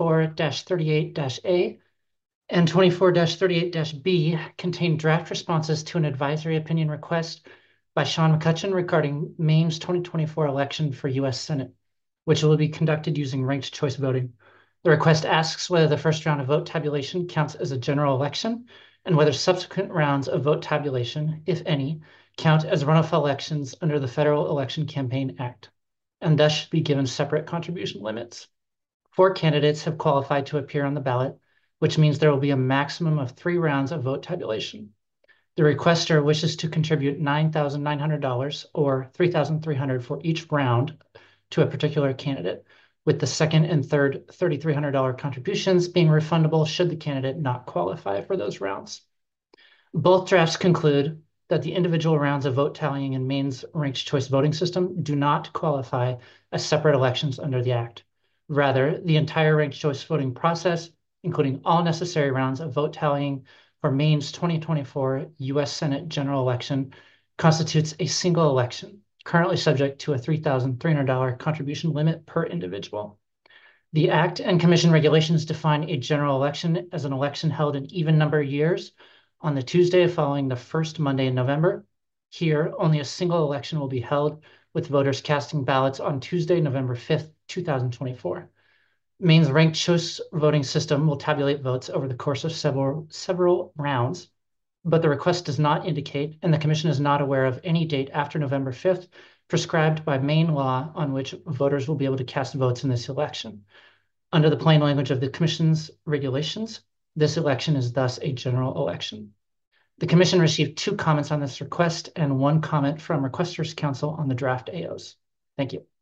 24-38-A and 24-38-B contain draft responses to an advisory opinion request by Sean McCutcheon regarding Maine's 2024 election for U.S. Senate, which will be conducted using ranked choice voting. The request asks whether the first round of vote tabulation counts as a general election and whether subsequent rounds of vote tabulation, if any, count as runoff elections under the Federal Election Campaign Act, and thus should be given separate contribution limits. 4 candidates have qualified to appear on the ballot, which means there will be a maximum of 3 rounds of vote tabulation. The requester wishes to contribute $9,900 or $3,300 for each round to a particular candidate, with the second and third $3,300 contributions being refundable should the candidate not qualify for those rounds. Both drafts conclude that the individual rounds of vote tallying in Maine's ranked choice voting system do not qualify as separate elections under the Act. Rather, the entire ranked choice voting process, including all necessary rounds of vote tallying for Maine's 2024 U.S. Senate general election, constitutes a single election, currently subject to a $3,300 contribution limit per individual. The Act and Commission regulations define a general election as an election held in even number of years on the Tuesday following the first Monday in November. Here, only a single election will be held, with voters casting ballots on Tuesday, November 5th, 2024. Maine's ranked choice voting system will tabulate votes over the course of several rounds, but the request does not indicate, and the Commission is not aware of any date after November 5th prescribed by Maine law on which voters will be able to cast votes in this election. Under the plain language of the Commission's regulations, this election is thus a general election. The Commission received 2 comments on this request and 1 comment from Requesters Council on the draft AOs. Thank you.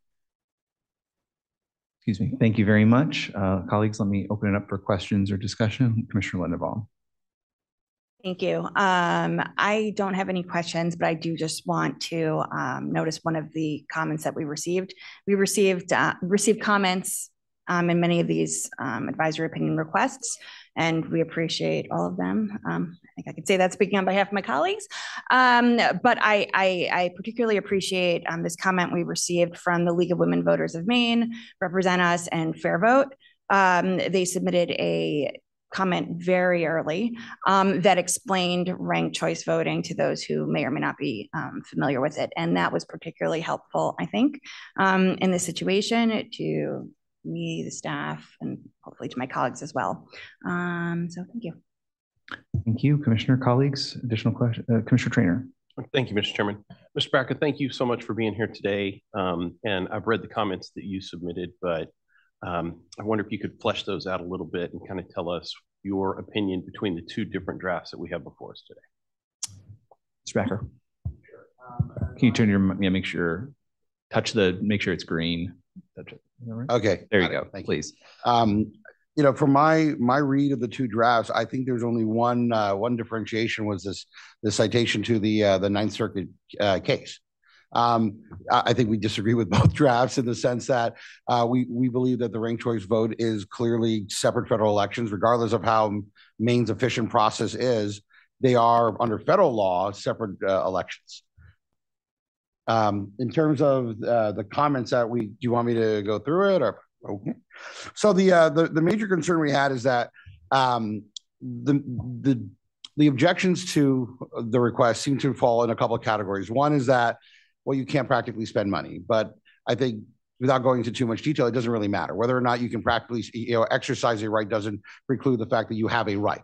Excuse me. Thank you very much. Colleagues, let me open it up for questions or discussion. Commissioner Linderbaum. Thank you. I don't have any questions, but I do just want to notice one of the comments that we received. We received comments in many of these advisory opinion requests, and we appreciate all of them. I think I could say that speaking on behalf of my colleagues. But I particularly appreciate this comment we received from the League of Women Voters of Maine, Represent Us, and Fair Vote. They submitted a comment very early that explained ranked choice voting to those who may or may not be familiar with it. And that was particularly helpful, I think, in this situation to me, the staff, and hopefully to my colleagues as well. So thank you. Thank you, Commissioner. Colleagues, additional question, Commissioner Trainer. Thank you, Mr. Chairman. Mr. Backer, thank you so much for being here today. And I've read the comments that you submitted, but I wonder if you could flesh those out a little bit and kind of tell us your opinion between the 2 different drafts that we have before us today. Mr. Backer. Can you turn your, make sure it's green. Touch it. Right? Okay. There you go. Please. You know, from my read of the 2 drafts, I think there's only one differentiation was the citation to the Ninth Circuit case. I think we disagree with both drafts in the sense that we believe that the ranked choice vote is clearly separate federal elections, regardless of how Maine's efficient process is. They are, under federal law, separate elections. In terms of the comments that do you want me to go through it or? Okay. So the major concern we had is that the objections to the request seem to fall in a couple of categories. One is that, well, you can't practically spend money, but I think without going into too much detail, it doesn't really matter. Whether or not you can practically exercise a right doesn't preclude the fact that you have a right.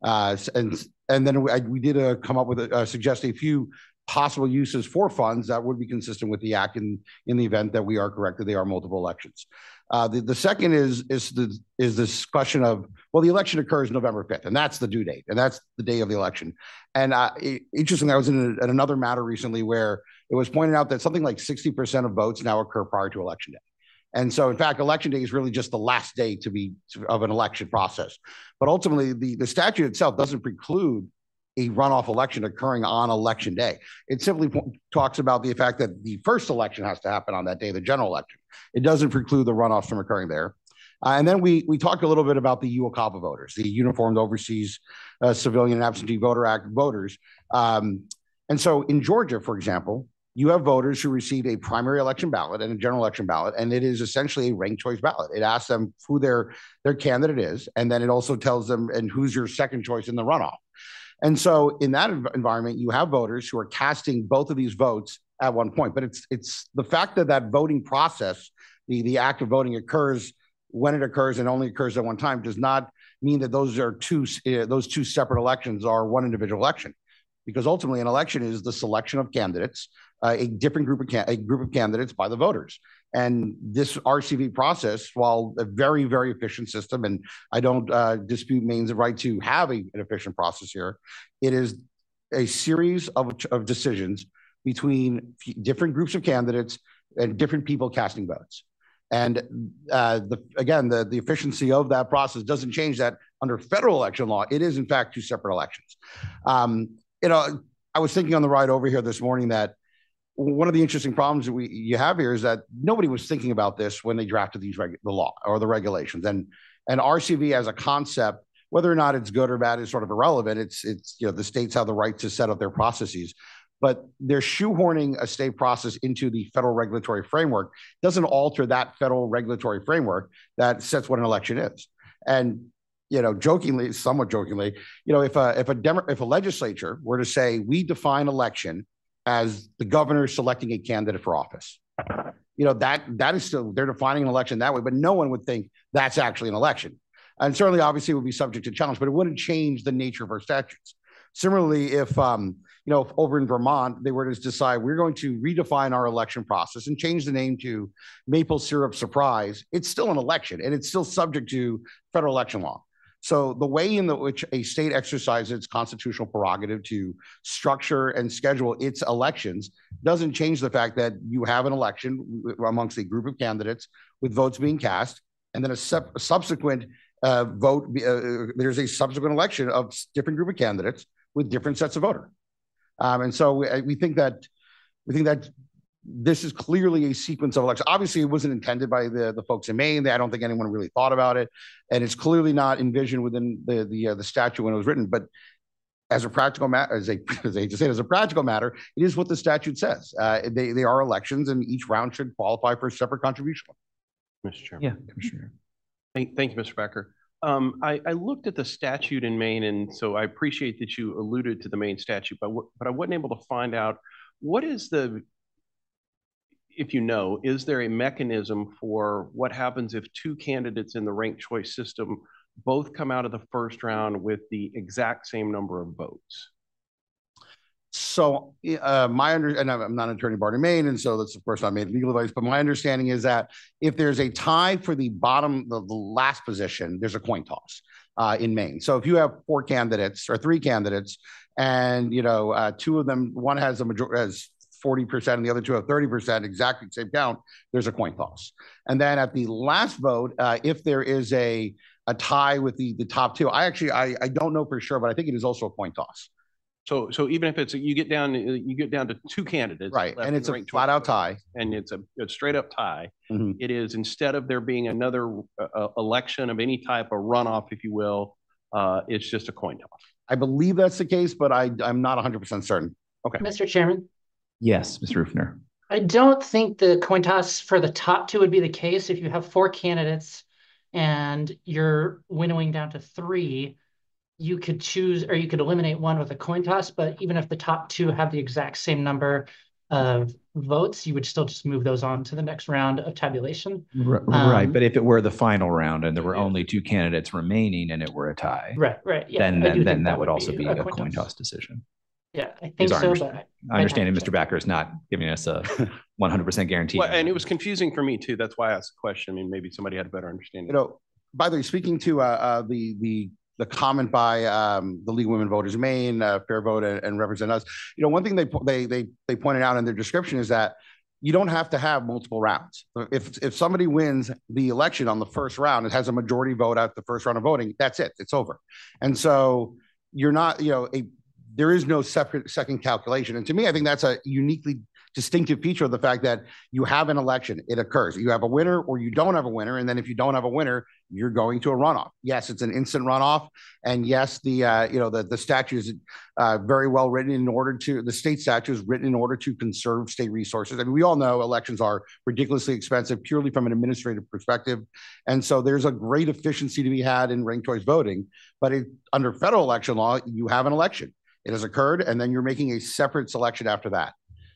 And then we did come up with suggest a few possible uses for funds that would be consistent with the act in the event that we are correct that they are multiple elections. The second is this question of, well, the election occurs November 5th, and that's the due date, and that's the day of the election. And interestingly, I was in another matter recently where it was pointed out that something like 60% of votes now occur prior to election day. And so, in fact, election day is really just the last day of an election process. But ultimately, the statute itself doesn't preclude a runoff election occurring on election day. It simply talks about the fact that the first election has to happen on that day, the general election. It doesn't preclude the runoffs from occurring there. And then we talked a little bit about the UOCAVA voters, the Uniformed Overseas Civilian and Absentee Voter Act voters. And so in Georgia, for example, you have voters who receive a primary election ballot and a general election ballot, and it is essentially a ranked choice ballot. It asks them who their candidate is, and then it also tells them and who's your second choice in the runoff. And so in that environment, you have voters who are casting both of these votes at one point. But it's the fact that voting process, the act of voting occurs when it occurs and only occurs at one time, does not mean that those two separate elections are one individual election. Because ultimately, an election is the selection of candidates, a group of candidates by the voters. And this RCV process, while a very, very efficient system, and I don't dispute Maine's right to have an efficient process here, it is a series of decisions between different groups of candidates and different people casting votes. And again, the efficiency of that process doesn't change that under federal election law. It is, in fact, two separate elections. I was thinking on the ride over here this morning that one of the interesting problems that you have here is that nobody was thinking about this when they drafted the law or the regulations. And RCV as a concept, whether or not it's good or bad, is sort of irrelevant. It's the states have the right to set up their processes, but they're shoehorning a state process into the federal regulatory framework doesn't alter that federal regulatory framework that sets what an election is. And somewhat jokingly, if a legislature were to say we define election as the governor selecting a candidate for office, that is still, they're defining an election that way, but no one would think that's actually an election. And certainly, obviously, it would be subject to challenge, but it wouldn't change the nature of our statutes. Similarly, if over in Vermont, they were to decide we're going to redefine our election process and change the name to maple syrup surprise, it's still an election and it's still subject to federal election law. So the way in which a state exercises its constitutional prerogative to structure and schedule its elections doesn't change the fact that you have an election amongst a group of candidates with votes being cast, and then a subsequent vote. There's a subsequent election of different group of candidates with different sets of voters. And so we think that this is clearly a sequence of elections. Obviously, it wasn't intended by the folks in Maine. I don't think anyone really thought about it, and it's clearly not envisioned within the statute when it was written. But as a practical matter, as I hate to say it, as a practical matter, it is what the statute says. They are elections, and each round should qualify for a separate contribution. Mr. Chairman. Yeah, Commissioner. Thank you, Mr. Becker. I looked at the statute in Maine, and so I appreciate that you alluded to the Maine statute, but I wasn't able to find out what is if is there a mechanism for what happens if two candidates in the ranked choice system both come out of the first round with the exact same number of votes? So and I'm not an attorney bar in Maine, and so that's of course not made legal advice, but my understanding is that if there's a tie for the last position, there's a coin toss in Maine. So if you have four candidates or three candidates, and two of them, one has 40% and the other two have 30%, exactly the same count, there's a coin toss. And then at the last vote, if there is a tie with the top two, I don't know for sure, but I think it is also a coin toss. So even if it's you get down to two candidates, right, and it's a flat out tie, and it's a straight up tie. Mm-hmm. It is, instead of there being another election of any type, a runoff, if you will, it's just a coin toss. I believe that's the case, but I'm not 100% certain. Okay, Mr. Chairman. Yes, Mr. Rufner. I don't think the coin toss for the top two would be the case. If you have 4 candidates and you're winnowing down to 3, you could choose, or you could eliminate one with a coin toss, but even if the top 2 have the exact same number of votes, you would still just move those on to the next round of tabulation. Right, but if it were the final round and there were only 2 candidates remaining and it were a tie, right, yeah, then that would also be a coin toss decision. Yeah, I think so, but I understand Mr. Backer is not giving us a 100% guarantee. Well, and it was confusing for me too. That's why I asked the question. I mean, maybe somebody had a better understanding. By the way, speaking to the comment by the League of Women Voters Maine, Fair Vote, and Represent Us, one thing they pointed out in their description is that you don't have to have multiple rounds. If somebody wins the election on the first round, it has a majority vote at the first round of voting. That's it. It's over. And so you're not, there is no separate second calculation. And to me, I think that's a uniquely distinctive feature of the fact that you have an election. It occurs. You have a winner or you don't have a winner. And then if you don't have a winner, you're going to a runoff. Yes, it's an instant runoff. And yes, the statute is very well written the state statute is written in order to conserve state resources. I mean, we all know elections are ridiculously expensive purely from an administrative perspective. And so there's a great efficiency to be had in ranked choice voting. But under federal election law, you have an election. It has occurred, and then you're making a separate selection after that.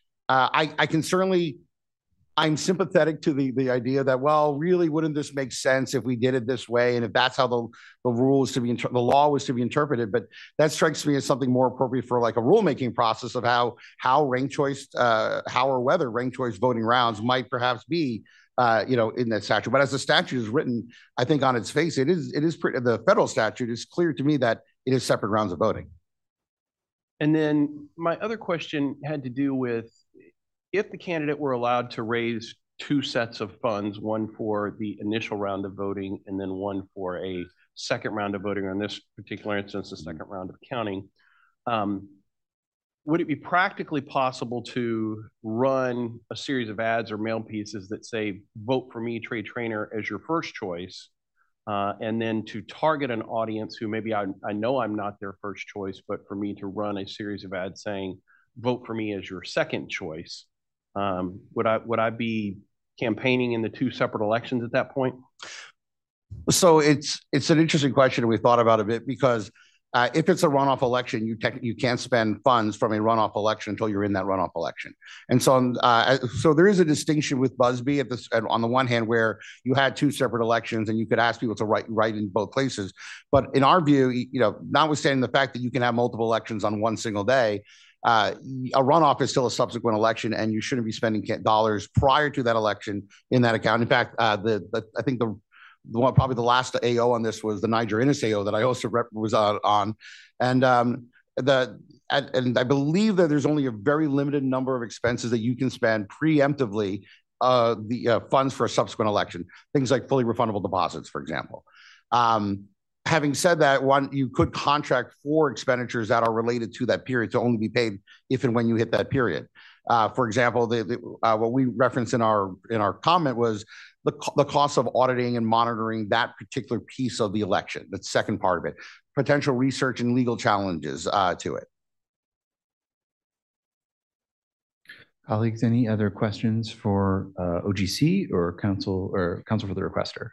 I'm sympathetic to the idea that, well, really, wouldn't this make sense if we did it this way, and if that's how the law was to be interpreted? But that strikes me as something more appropriate for like a rulemaking process of how ranked choice, how or whether ranked choice voting rounds might perhaps be, in that statute. But as the statute is written, I think on its face, the federal statute is clear to me that it is separate rounds of voting. And then my other question had to do with if the candidate were allowed to raise 2 sets of funds, one for the initial round of voting and then one for a second round of voting, or in this particular instance, the second round of counting, would it be practically possible to run a series of ads or mail pieces that say, vote for me, Trey Traynor, as your first choice, and then to target an audience who maybe I know I'm not their first choice, but for me to run a series of ads saying, vote for me as your second choice? Would I be campaigning in the 2 separate elections at that point? So it's an interesting question, and we thought about it a bit, because if it's a runoff election, you can't spend funds from a runoff election until you're in that runoff election. And so so there is a distinction with Busby on the one hand, where you had 2 separate elections and you could ask people to write in both places. But in our view, notwithstanding the fact that you can have multiple elections on one single day, a runoff is still a subsequent election, and you shouldn't be spending dollars prior to that election in that account. In fact, I think probably the last AO on this was the Niger Innis AO that I also was on. And I believe that there's only a very limited number of expenses that you can spend preemptively the funds for a subsequent election, things like fully refundable deposits, for example. Having said that, you could contract for expenditures that are related to that period to only be paid if and when you hit that period. For example, what we referenced in our comment was the cost of auditing and monitoring that particular piece of the election. The second part of it, potential research and legal challenges to it. Colleagues, any other questions for OGC or counsel for the requester?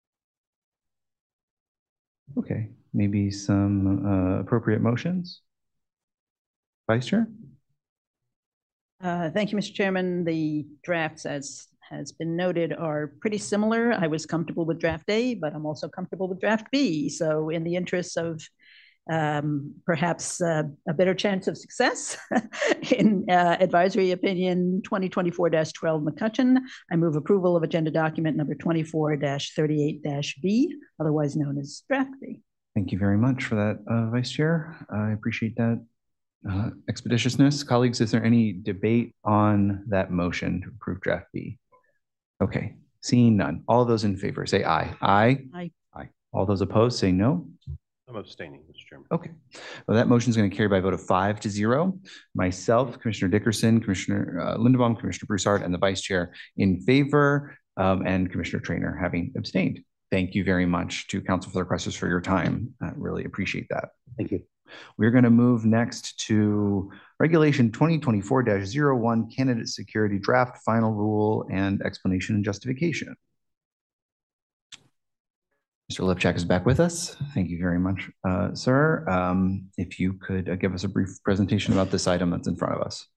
Okay, maybe some appropriate motions. Vice Chair? Thank you, Mr. Chairman. The drafts, as has been noted, are pretty similar. I was comfortable with draft A, but I'm also comfortable with draft B. So in the interest of perhaps a better chance of success in advisory opinion 2024-12 McCutcheon, I move approval of agenda document number 24-38-B, otherwise known as draft B. Thank you very much for that, Vice Chair. I appreciate that expeditiousness. Colleagues, is there any debate on that motion to approve draft B? Okay, seeing none. All those in favor say aye. Aye. Aye. Aye. All those opposed say no. I'm abstaining, Mr. Chairman. Okay. Well, that motion is going to carry by a vote of 5-0. Myself, Commissioner Dickerson, Commissioner Lindenbaum, Commissioner Broussard, and the Vice Chair in favor, and Commissioner Traynor having abstained. Thank you very much to Council for the Requesters for your time. I really appreciate that. Thank you. We're going to move next to Regulation 2024-01, Candidate Security Draft, Final Rule, and Explanation and Justification. Mr. Lipchak is back with us. Thank you very much, sir. If you could give us a brief presentation about this item that's in front of us.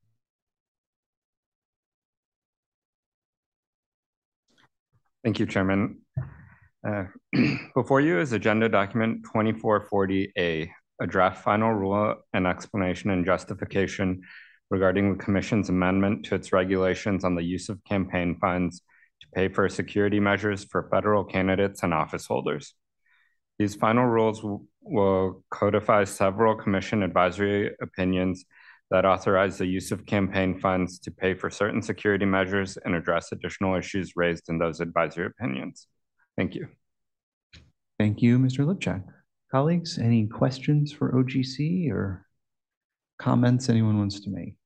Thank you, Chairman. Before you is Agenda Document 2440A, a draft final rule and explanation and justification regarding the Commission's amendment to its regulations on the use of campaign funds to pay for security measures for federal candidates and office holders. These final rules will codify several Commission advisory opinions that authorize the use of campaign funds to pay for certain security measures and address additional issues raised in those advisory opinions. Thank you. Thank you, Mr. Lipchak. Colleagues, any questions for OGC or comments anyone wants to make?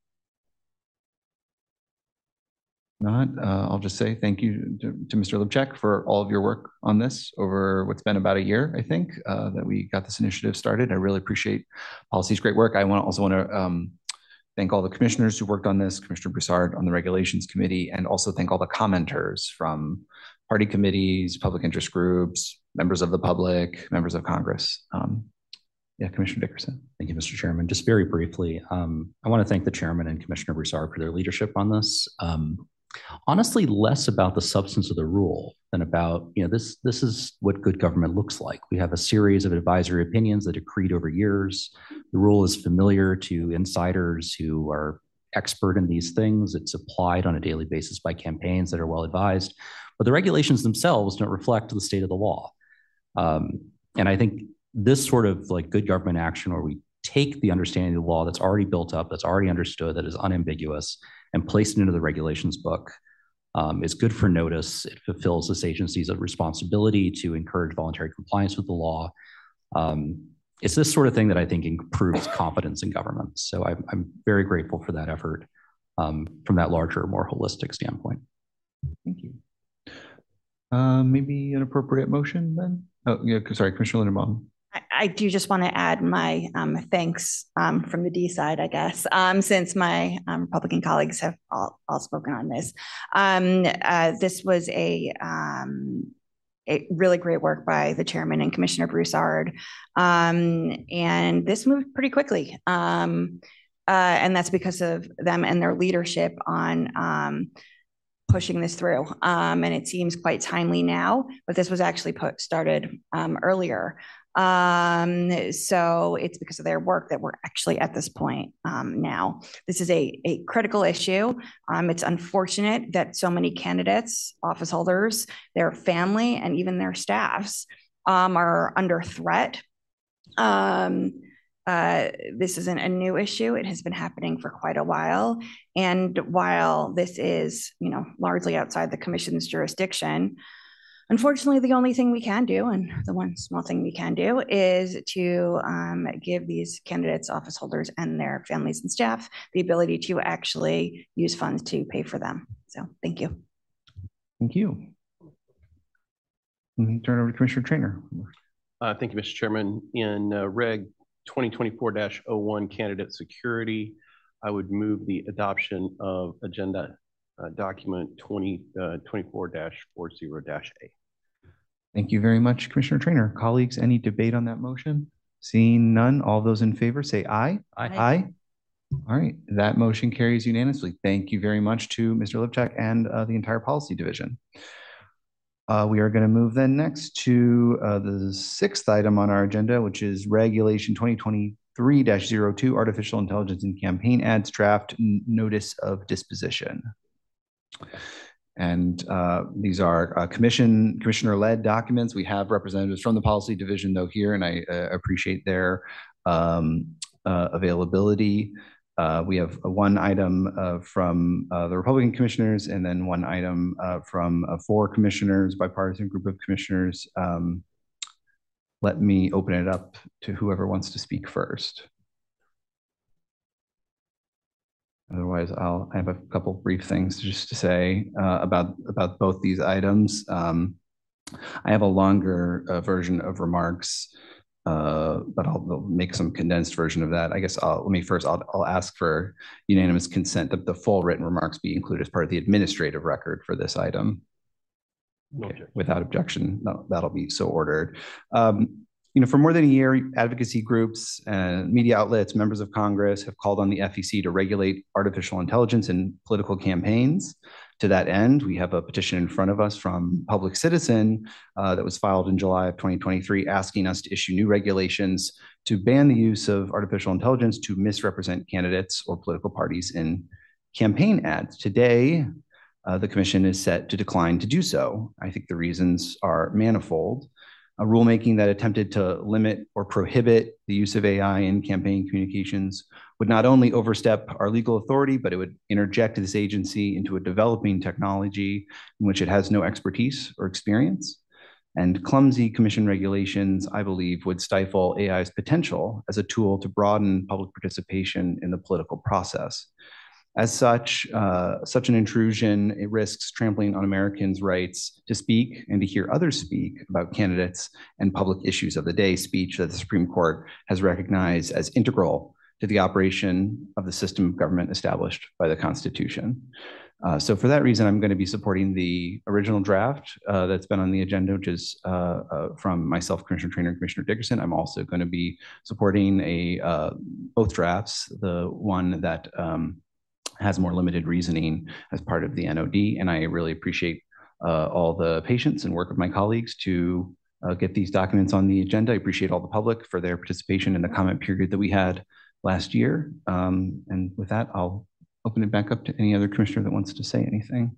Not, I'll just say thank you to Mr. Lipchak for all of your work on this over what's been about a year, I think, that we got this initiative started. I really appreciate policy's great work. I also want to thank all the commissioners who worked on this, Commissioner Broussard on the Regulations Committee, and also thank all the commenters from party committees, public interest groups, members of the public, members of Congress. Yeah, Commissioner Dickerson. Thank you, Mr. Chairman. Just very briefly, I want to thank the chairman and Commissioner Broussard for their leadership on this. Honestly, less about the substance of the rule than about, this is what good government looks like. We have a series of advisory opinions that accrete over years. The rule is familiar to insiders who are expert in these things. It's applied on a daily basis by campaigns that are well advised, but the regulations themselves don't reflect the state of the law. And I think this sort of like good government action where we take the understanding of the law that's already built up, that's already understood, that is unambiguous, and place it into the regulations book is good for notice. It fulfills this agency's responsibility to encourage voluntary compliance with the law. It's this sort of thing that I think improves confidence in government. So I'm very grateful for that effort from that larger, more holistic standpoint. Thank you. Maybe an appropriate motion then? Oh, yeah, sorry, Commissioner Linderbaum. I do just want to add my thanks from the D side, I guess, since my Republican colleagues have all spoken on this. This was a really great work by the chairman and Commissioner Broussard, and this moved pretty quickly, and that's because of them and their leadership on pushing this through, and it seems quite timely now, but this was actually started earlier. So it's because of their work that we're actually at this point now. This is a critical issue. It's unfortunate that so many candidates, office holders, their family, and even their staffs are under threat. This isn't a new issue. It has been happening for quite a while. And while this is, largely outside the commission's jurisdiction, unfortunately, the only thing we can do, and the one small thing we can do, is to give these candidates, office holders, and their families and staff the ability to actually use funds to pay for them. So thank you. Thank you. Turn over to Commissioner Trainer. Thank you, Mr. Chairman. In Reg 2024-01 candidate security, I would move the adoption of agenda document 24-40-A. Thank you very much, Commissioner Trainer. Colleagues, any debate on that motion? Seeing none, all those in favor say aye. Aye. All right, that motion carries unanimously. Thank you very much to Mr. Lipchak and the entire policy division. We are going to move then next to the sixth item on our agenda, which is Regulation 2023-02, Artificial Intelligence in Campaign Ads Draft Notice of Disposition. And these are commissioner-led documents. We have representatives from the policy division, though, here, and I appreciate their availability. We have one item from the Republican commissioners, and then one item from 4 commissioners, bipartisan group of commissioners. Let me open it up to whoever wants to speak first. Otherwise, I'll have a couple brief things just to say about both these items. I have a longer version of remarks but I'll make some condensed version of that. I guess I'll ask for unanimous consent that the full written remarks be included as part of the administrative record for this item. Okay. Without objection, no, that'll be so ordered. For more than a year, advocacy groups and media outlets, members of Congress have called on the FEC to regulate artificial intelligence in political campaigns. To that end, we have a petition in front of us from Public Citizen that was filed in July of 2023, asking us to issue new regulations to ban the use of artificial intelligence to misrepresent candidates or political parties in campaign ads. Today, the commission is set to decline to do so. I think the reasons are manifold. A rulemaking that attempted to limit or prohibit the use of AI in campaign communications would not only overstep our legal authority, but it would interject this agency into a developing technology in which it has no expertise or experience. And clumsy commission regulations, I believe, would stifle AI's potential as a tool to broaden public participation in the political process. As such an intrusion, it risks trampling on Americans' rights to speak and to hear others speak about candidates and public issues of the day, speech that the Supreme Court has recognized as integral to the operation of the system of government established by the Constitution. So for that reason, I'm going to be supporting the original draft that's been on the agenda, which is from myself, Commissioner Trainer, and Commissioner Dickerson. I'm also going to be supporting both drafts, the one that has more limited reasoning as part of the NOD. And I really appreciate all the patience and work of my colleagues to get these documents on the agenda. I appreciate all the public for their participation in the comment period that we had last year. And with that, I'll open it back up to any other commissioner that wants to say anything.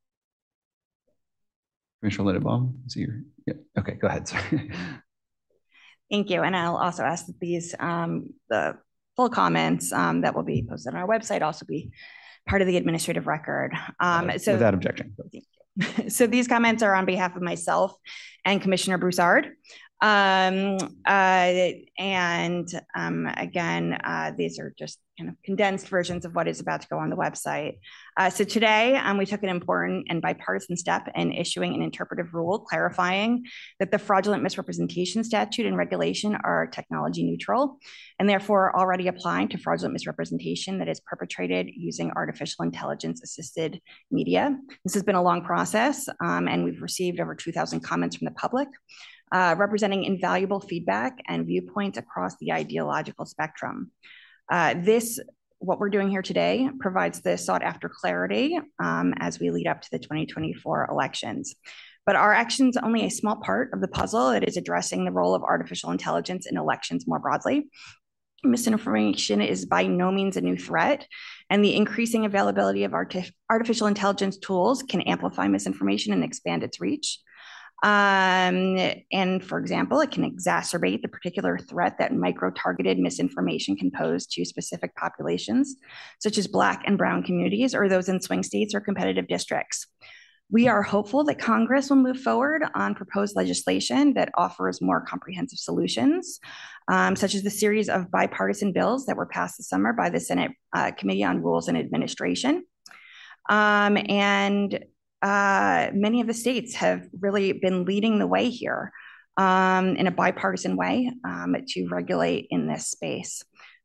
Commissioner Littebaum, okay, go ahead, sorry. Thank you. And I'll also ask that these, the full comments that will be posted on our website also be part of the administrative record. Without objection. So these comments are on behalf of myself and Commissioner Broussard. Again, these are just kind of condensed versions of what is about to go on the website. So today, we took an important and bipartisan step in issuing an interpretive rule clarifying that the fraudulent misrepresentation statute and regulation are technology neutral and therefore already applying to fraudulent misrepresentation that is perpetrated using artificial intelligence assisted media. This has been a long process, and we've received over 2,000 comments from the public. Representing invaluable feedback and viewpoints across the ideological spectrum. What we're doing here today provides the sought after clarity as we lead up to the 2024 elections. But our action's only a small part of the puzzle that is addressing the role of artificial intelligence in elections more broadly. Misinformation is by no means a new threat, and the increasing availability of artificial intelligence tools can amplify misinformation and expand its reach. And for example, it can exacerbate the particular threat that micro-targeted misinformation can pose to specific populations, such as Black and Brown communities or those in swing states or competitive districts. We are hopeful that Congress will move forward on proposed legislation that offers more comprehensive solutions, such as the series of bipartisan bills that were passed this summer by the Senate Committee on Rules and Administration. Many of the states have really been leading the way here in a bipartisan way to regulate in this space.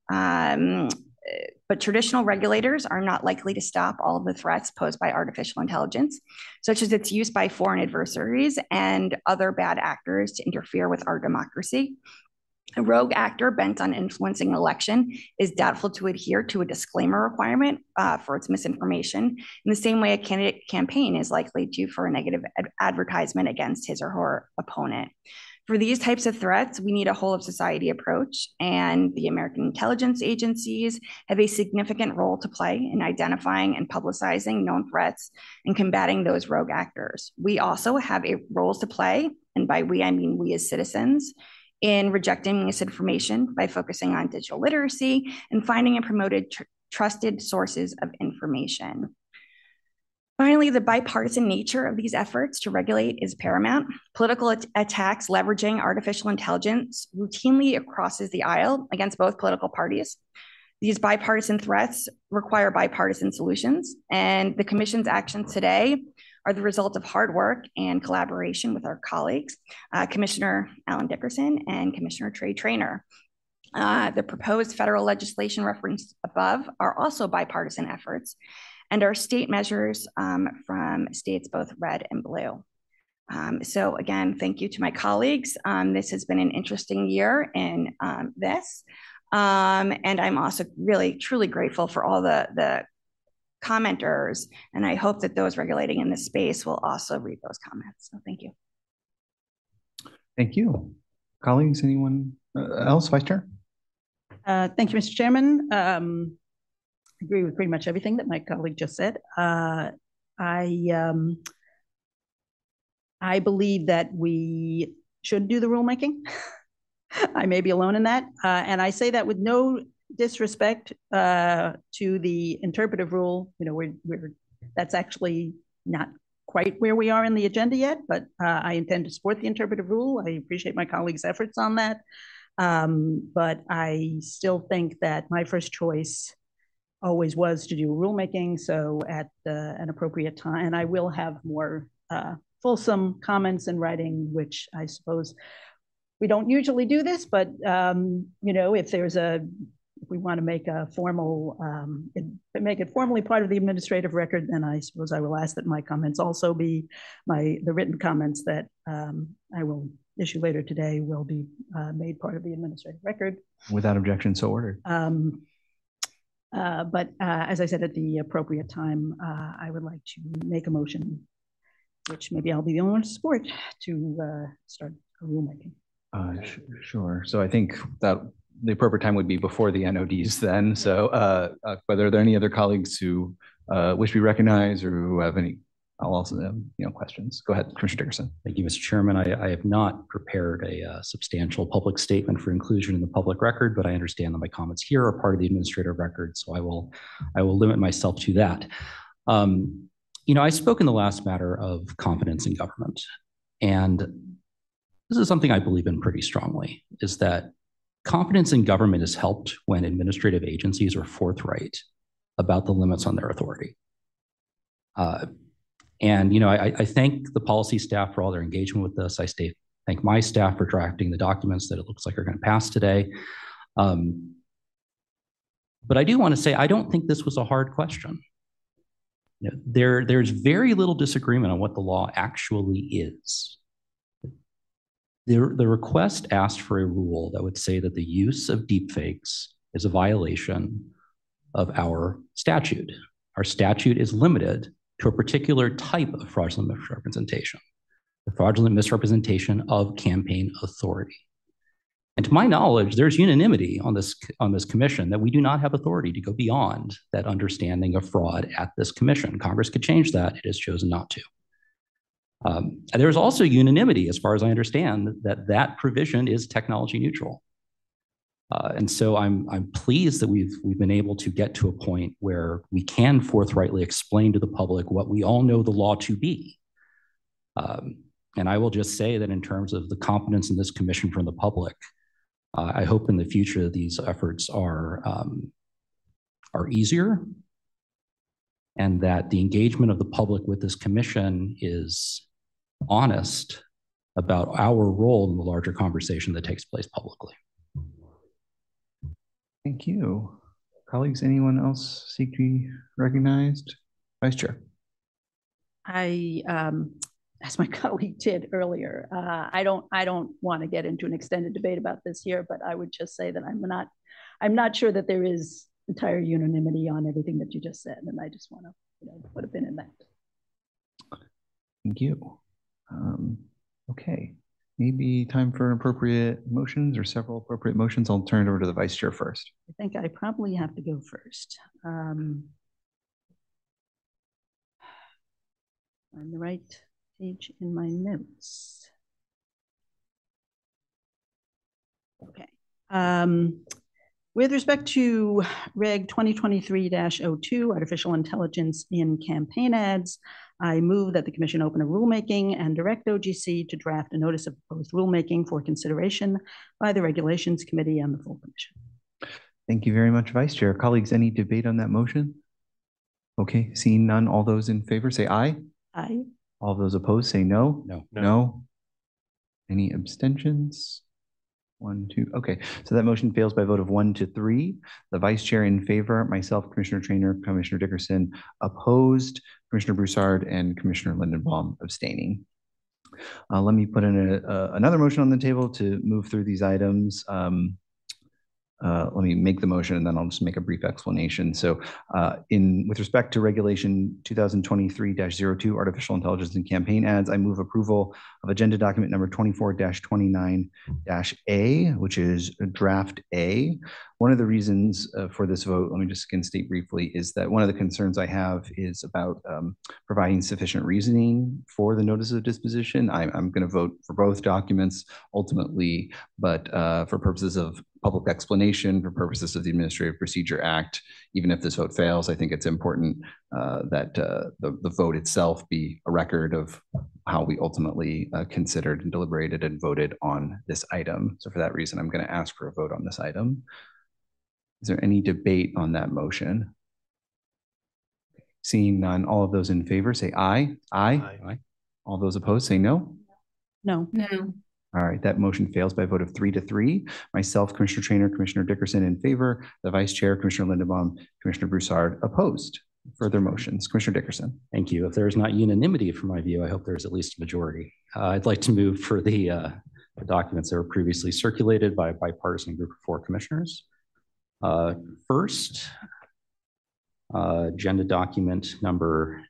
But traditional regulators are not likely to stop all of the threats posed by artificial intelligence, such as its use by foreign adversaries and other bad actors to interfere with our democracy. A rogue actor bent on influencing an election is doubtful to adhere to a disclaimer requirement for its misinformation in the same way a candidate campaign is likely to for a negative advertisement against his or her opponent. For these types of threats, we need a whole of society approach, and the American intelligence agencies have a significant role to play in identifying and publicizing known threats and combating those rogue actors. We also have roles to play, and by we, I mean we as citizens, in rejecting misinformation by focusing on digital literacy and finding and promoting trusted sources of information. Finally, the bipartisan nature of these efforts to regulate is paramount. Political attacks leveraging artificial intelligence routinely crosses the aisle against both political parties. These bipartisan threats require bipartisan solutions, and the Commission's actions today are the result of hard work and collaboration with our colleagues, Commissioner Alan Dickerson and Commissioner Trey Traynor. The proposed federal legislation referenced above are also bipartisan efforts, and are state measures from states both red and blue. So again, thank you to my colleagues. This has been an interesting year in this. And I'm also really, truly grateful for all the commenters, and I hope that those regulating in this space will also read those comments. So thank you. Thank you. Colleagues, anyone else? Vice Chair? Thank you, Mr. Chairman. I agree with pretty much everything that my colleague just said. I believe that we should do the rulemaking. I may be alone in that. And I say that with no disrespect to the interpretive rule. You know, that's actually not quite where we are in the agenda yet, but I intend to support the interpretive rule. I appreciate my colleagues' efforts on that. But I still think that my first choice always was to do rulemaking. So at an appropriate time, and I will have more fulsome comments in writing, which I suppose we don't usually do this, but you know, if we want to make a formal, make it formally part of the administrative record, then I suppose I will ask that my comments also be the written comments that I will issue later today will be made part of the administrative record. Without objection, so ordered. But as I said, at the appropriate time, I would like to make a motion, which maybe I'll be the only one to support, to start a rulemaking. Sure. So I think that the appropriate time would be before the NODs then. So whether are there any other colleagues who wish to be recognized or who have any questions? Go ahead, Commissioner Dickerson. Thank you, Mr. Chairman. I have not prepared a substantial public statement for inclusion in the public record, but I understand that my comments here are part of the administrative record, so I will limit myself to that. You know, I spoke in the last matter of confidence in government, and this is something I believe in pretty strongly, is that confidence in government is helped when administrative agencies are forthright about the limits on their authority. And, you know, I thank the policy staff for all their engagement with this. I thank my staff for drafting the documents that it looks like are going to pass today. But I do want to say, I don't think this was a hard question. You know, there's very little disagreement on what the law actually is. The request asked for a rule that would say that the use of deepfakes is a violation of our statute. Our statute is limited to a particular type of fraudulent misrepresentation, the fraudulent misrepresentation of campaign authority. And to my knowledge, there's unanimity on this commission that we do not have authority to go beyond that understanding of fraud at this commission. Congress could change that. It has chosen not to. There's also unanimity, as far as I understand, that provision is technology neutral. And so I'm pleased that we've been able to get to a point where we can forthrightly explain to the public what we all know the law to be. And I will just say that in terms of the confidence in this commission from the public, I hope in the future these efforts are easier, and that the engagement of the public with this commission is honest about our role in the larger conversation that takes place publicly. Thank you. Colleagues, anyone else seek to be recognized? Vice Chair. As my colleague did earlier, I don't want to get into an extended debate about this here, but I would just say that I'm not sure that there is entire unanimity on everything that you just said, and I just want to put a pin in that. Thank you. Okay, maybe time for appropriate motions or several appropriate motions. I'll turn it over to the Vice Chair first. I think I probably have to go first. On the right page in my notes. Okay. With respect to Reg 2023-02, artificial intelligence in campaign ads, I move that the commission open a rulemaking and direct OGC to draft a notice of proposed rulemaking for consideration by the Regulations Committee and the full commission. Thank you very much, Vice Chair. Colleagues, any debate on that motion? Okay, seeing none, all those in favor say aye. Aye. All those opposed say no. No. No. Any abstentions? 1, 2. Okay, so that motion fails by a vote of 1 to 3. The vice chair in favor, myself, Commissioner Trainer, Commissioner Dickerson opposed, Commissioner Broussard, and Commissioner Lindenbaum abstaining. Let me put in another motion on the table to move through these items. Let me make the motion and then I'll just make a brief explanation. So with respect to regulation 2023-02, artificial intelligence and campaign ads, I move approval of agenda document number 24-29-A, which is draft A. One of the reasons for this vote, let me just state briefly, is that one of the concerns I have is about providing sufficient reasoning for the notice of disposition. I'm going to vote for both documents ultimately, but for purposes of public explanation, for purposes of the Administrative Procedure Act, even if this vote fails, I think it's important that the vote itself be a record of how we ultimately considered and deliberated and voted on this item. So for that reason, I'm going to ask for a vote on this item. Is there any debate on that motion? Seeing none, all of those in favor say aye. Aye. Aye. All those opposed say no. No. No. All right, that motion fails by a vote of 3 to 3. Myself, Commissioner Trainer, Commissioner Dickerson in favor. The Vice Chair, Commissioner Lindenbaum, Commissioner Broussard opposed. Further motions, Commissioner Dickerson. Thank you. If there is not unanimity from my view, I hope there's at least a majority. I'd like to move for the documents that were previously circulated by a bipartisan group of 4 commissioners. First, agenda document number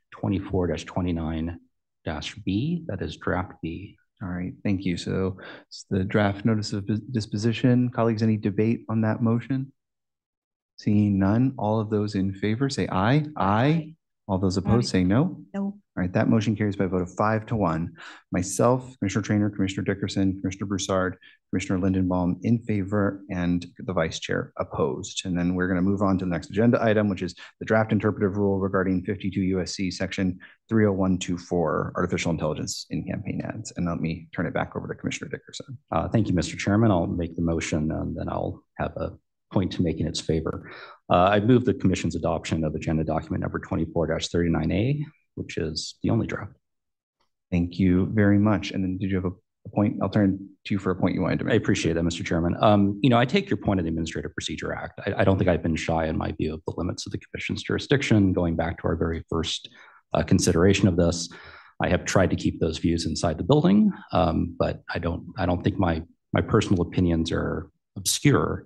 24-29-B, that is draft B. All right, thank you. So it's the draft notice of disposition. Colleagues, any debate on that motion? Seeing none, all of those in favor say aye. Aye. All those opposed say no. No. All right, that motion carries by a vote of 5 to 1. Myself, Commissioner Trainer, Commissioner Dickerson, Commissioner Broussard, Commissioner Lindenbaum in favor, and the Vice Chair opposed. And then we're going to move on to the next agenda item, which is the draft interpretive rule regarding 52 USC section 30124, artificial intelligence in campaign ads. And let me turn it back over to Commissioner Dickerson. Thank you, Mr. Chairman. I'll make the motion and then I'll have a point to make in its favor. I move the Commission's adoption of agenda document number 24-39A, which is the only draft. Thank you very much. And then did you have a point? I'll turn to you for a point you wanted to make. I appreciate that, Mr. Chairman. I take your point of the Administrative Procedure Act. I don't think I've been shy in my view of the limits of the Commission's jurisdiction, going back to our very first consideration of this. I have tried to keep those views inside the building, but I don't think my personal opinions are obscure.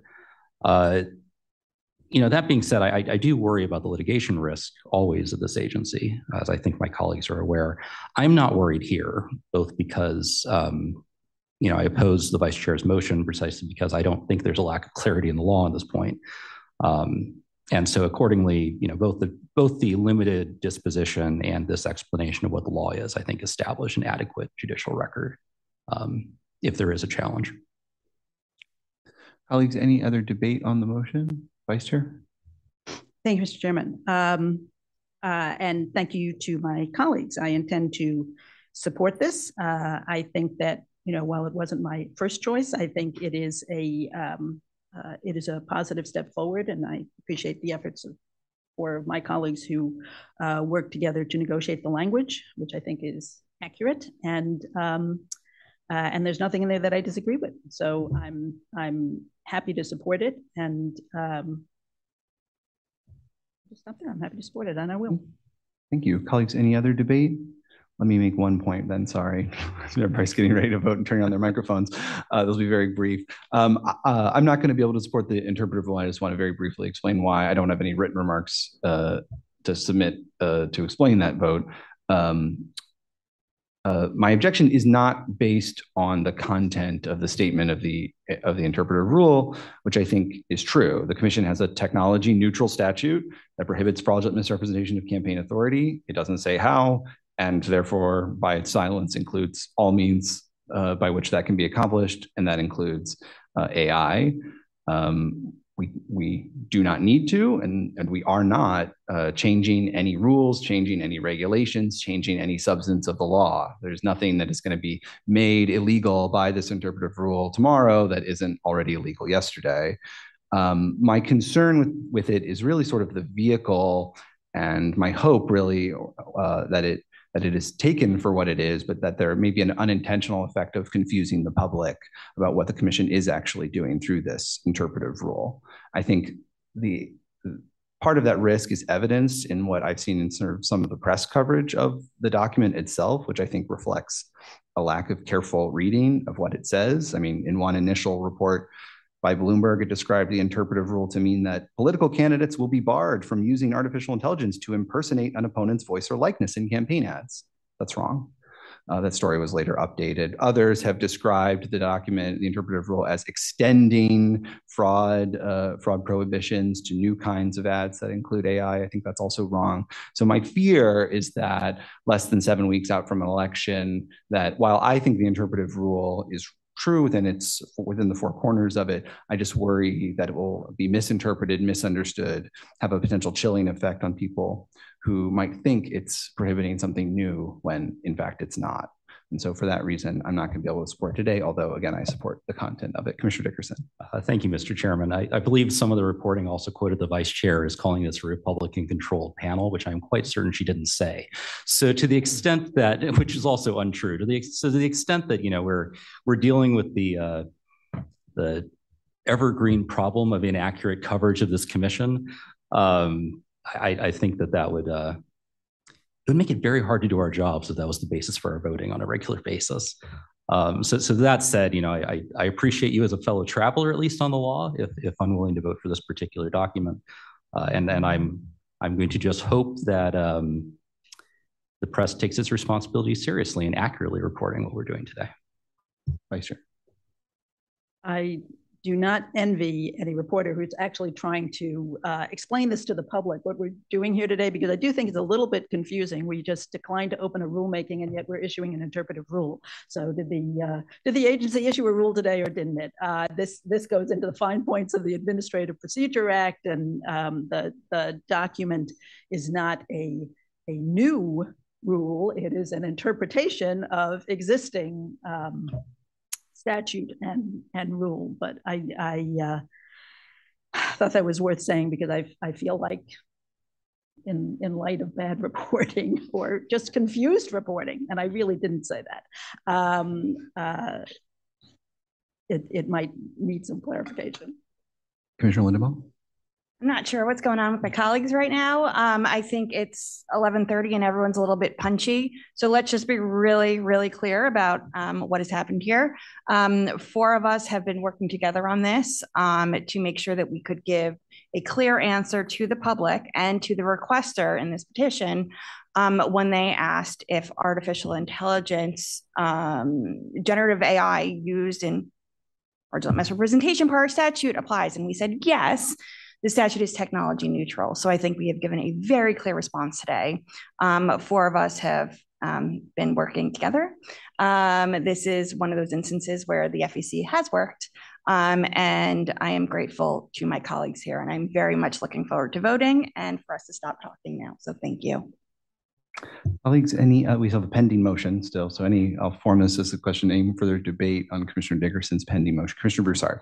That being said, I do worry about the litigation risk always of this agency, as I think my colleagues are aware. I'm not worried here, both because, I oppose the Vice Chair's motion precisely because I don't think there's a lack of clarity in the law at this point. And so accordingly, both the limited disposition and this explanation of what the law is, I think establish an adequate judicial record if there is a challenge. Colleagues, any other debate on the motion? Vice Chair? Thank you, Mr. Chairman. And thank you to my colleagues. I intend to support this. I think that, while it wasn't my first choice, I think it is a positive step forward, and I appreciate the efforts of 4 of my colleagues who worked together to negotiate the language, which I think is accurate. And there's nothing in there that I disagree with. So I'm happy to support it, and just stop there. I'm happy to support it, and I will. Thank you. Colleagues, any other debate? Let me make one point then, sorry. Everybody's getting ready to vote and turning on their microphones. This will be very brief. I'm not going to be able to support the interpretive rule. I just want to very briefly explain why. I don't have any written remarks to submit to explain that vote. My objection is not based on the content of the statement of the interpretive rule, which I think is true. The Commission has a technology neutral statute that prohibits fraudulent misrepresentation of campaign authority. It doesn't say how, and therefore by its silence includes all means by which that can be accomplished, and that includes AI. We do not need to, and we are not changing any rules, changing any regulations, changing any substance of the law. There's nothing that is going to be made illegal by this interpretive rule tomorrow that isn't already illegal yesterday. My concern with it is really sort of the vehicle, and my hope really that that it is taken for what it is, but that there may be an unintentional effect of confusing the public about what the commission is actually doing through this interpretive rule. I think the part of that risk is evidenced in what I've seen in sort of some of the press coverage of the document itself, which I think reflects a lack of careful reading of what it says. I mean, in one initial report by Bloomberg, it described the interpretive rule to mean that political candidates will be barred from using artificial intelligence to impersonate an opponent's voice or likeness in campaign ads. That's wrong. That story was later updated. Others have described the document, the interpretive rule, as extending fraud prohibitions to new kinds of ads that include AI. I think that's also wrong. So my fear is that less than 7 weeks out from an election, that while I think the interpretive rule is true and it's within the four corners of it, I just worry that it will be misinterpreted, misunderstood, have a potential chilling effect on people who might think it's prohibiting something new when in fact it's not. And so for that reason, I'm not going to be able to support today, although again, I support the content of it. Commissioner Dickerson. Thank you, Mr. Chairman. I believe some of the reporting also quoted the vice chair as calling this a Republican-controlled panel, which I'm quite certain she didn't say. So to the extent that, which is also untrue, to the extent that, you know, we're dealing with the evergreen problem of inaccurate coverage of this commission, I think that would it would make it very hard to do our jobs if that was the basis for our voting on a regular basis. So that said, you know, I appreciate you as a fellow traveler, at least on the law, if I'm willing to vote for this particular document. And I'm going to just hope that the press takes its responsibility seriously and accurately reporting what we're doing today. Vice Chair. I do not envy any reporter who's actually trying to explain this to the public, what we're doing here today, because I do think it's a little bit confusing. We just declined to open a rulemaking, and yet we're issuing an interpretive rule. So did the agency issue a rule today, or didn't it? This goes into the fine points of the Administrative Procedure Act, and the document is not a new rule. It is an interpretation of existing statute and rule, but I thought that was worth saying, because I feel like in light of bad reporting or just confused reporting, and I really didn't say that, it might need some clarification. Commissioner Lindenbaum. I'm not sure what's going on with my colleagues right now. I think it's 11:30 and everyone's a little bit punchy. So let's just be really, really clear about what has happened here. 4 of us have been working together on this to make sure that we could give a clear answer to the public and to the requester in this petition when they asked if artificial intelligence, generative AI used in fraudulent misrepresentation per our statute applies. And we said, yes. The statute is technology neutral. So I think we have given a very clear response today. 4 of us have been working together. This is one of those instances where the FEC has worked. And I am grateful to my colleagues here. And I'm very much looking forward to voting and for us to stop talking now. So thank you. Colleagues, we have a pending motion still. So I'll form this as a question, any further debate on Commissioner Dickerson's pending motion. Commissioner Broussard.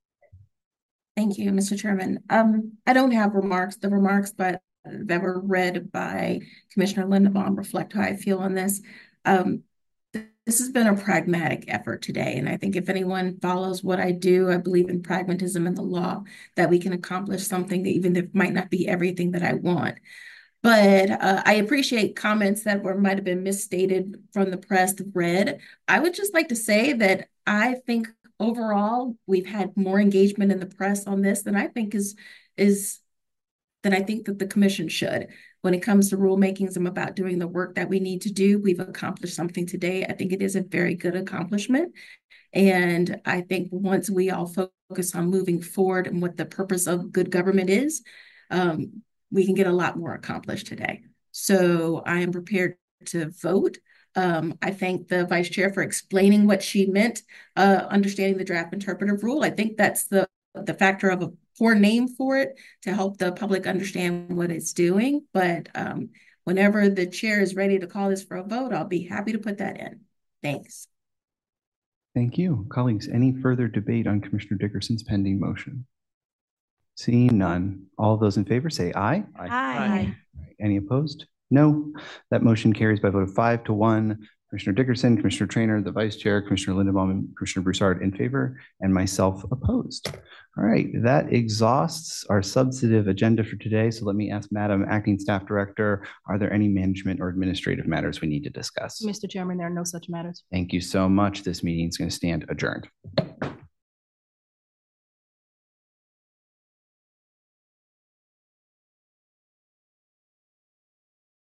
Thank you, Mr. Chairman. I don't have remarks. The remarks that were read by Commissioner Lindenbaum reflect how I feel on this. This has been a pragmatic effort today. And I think if anyone follows what I do, I believe in pragmatism and the law, that we can accomplish something that even if it might not be everything that I want. But I appreciate comments that might have been misstated from the press read. I would just like to say that I think overall, we've had more engagement in the press on this than I think that the commission should. When it comes to rulemakings, I'm about doing the work that we need to do. We've accomplished something today. I think it is a very good accomplishment. And I think once we all focus on moving forward and what the purpose of good government is, we can get a lot more accomplished today. So I am prepared to vote. I thank the vice chair for explaining what she meant, understanding the draft interpretive rule. I think that's the factor of a poor name for it to help the public understand what it's doing. But whenever the chair is ready to call this for a vote, I'll be happy to put that in. Thanks. Thank you. Colleagues, any further debate on Commissioner Dickerson's pending motion? Seeing none, all those in favor say aye. Aye. Any opposed? No. That motion carries by a vote of 5-1. Commissioner Dickerson, Commissioner Trainer, the Vice Chair, Commissioner Lindenbaum, and Commissioner Broussard in favor, and myself opposed. All right, that exhausts our substantive agenda for today. So let me ask Madam Acting Staff Director, are there any management or administrative matters we need to discuss? Mr. Chairman, there are no such matters. Thank you so much. This meeting is going to stand adjourned.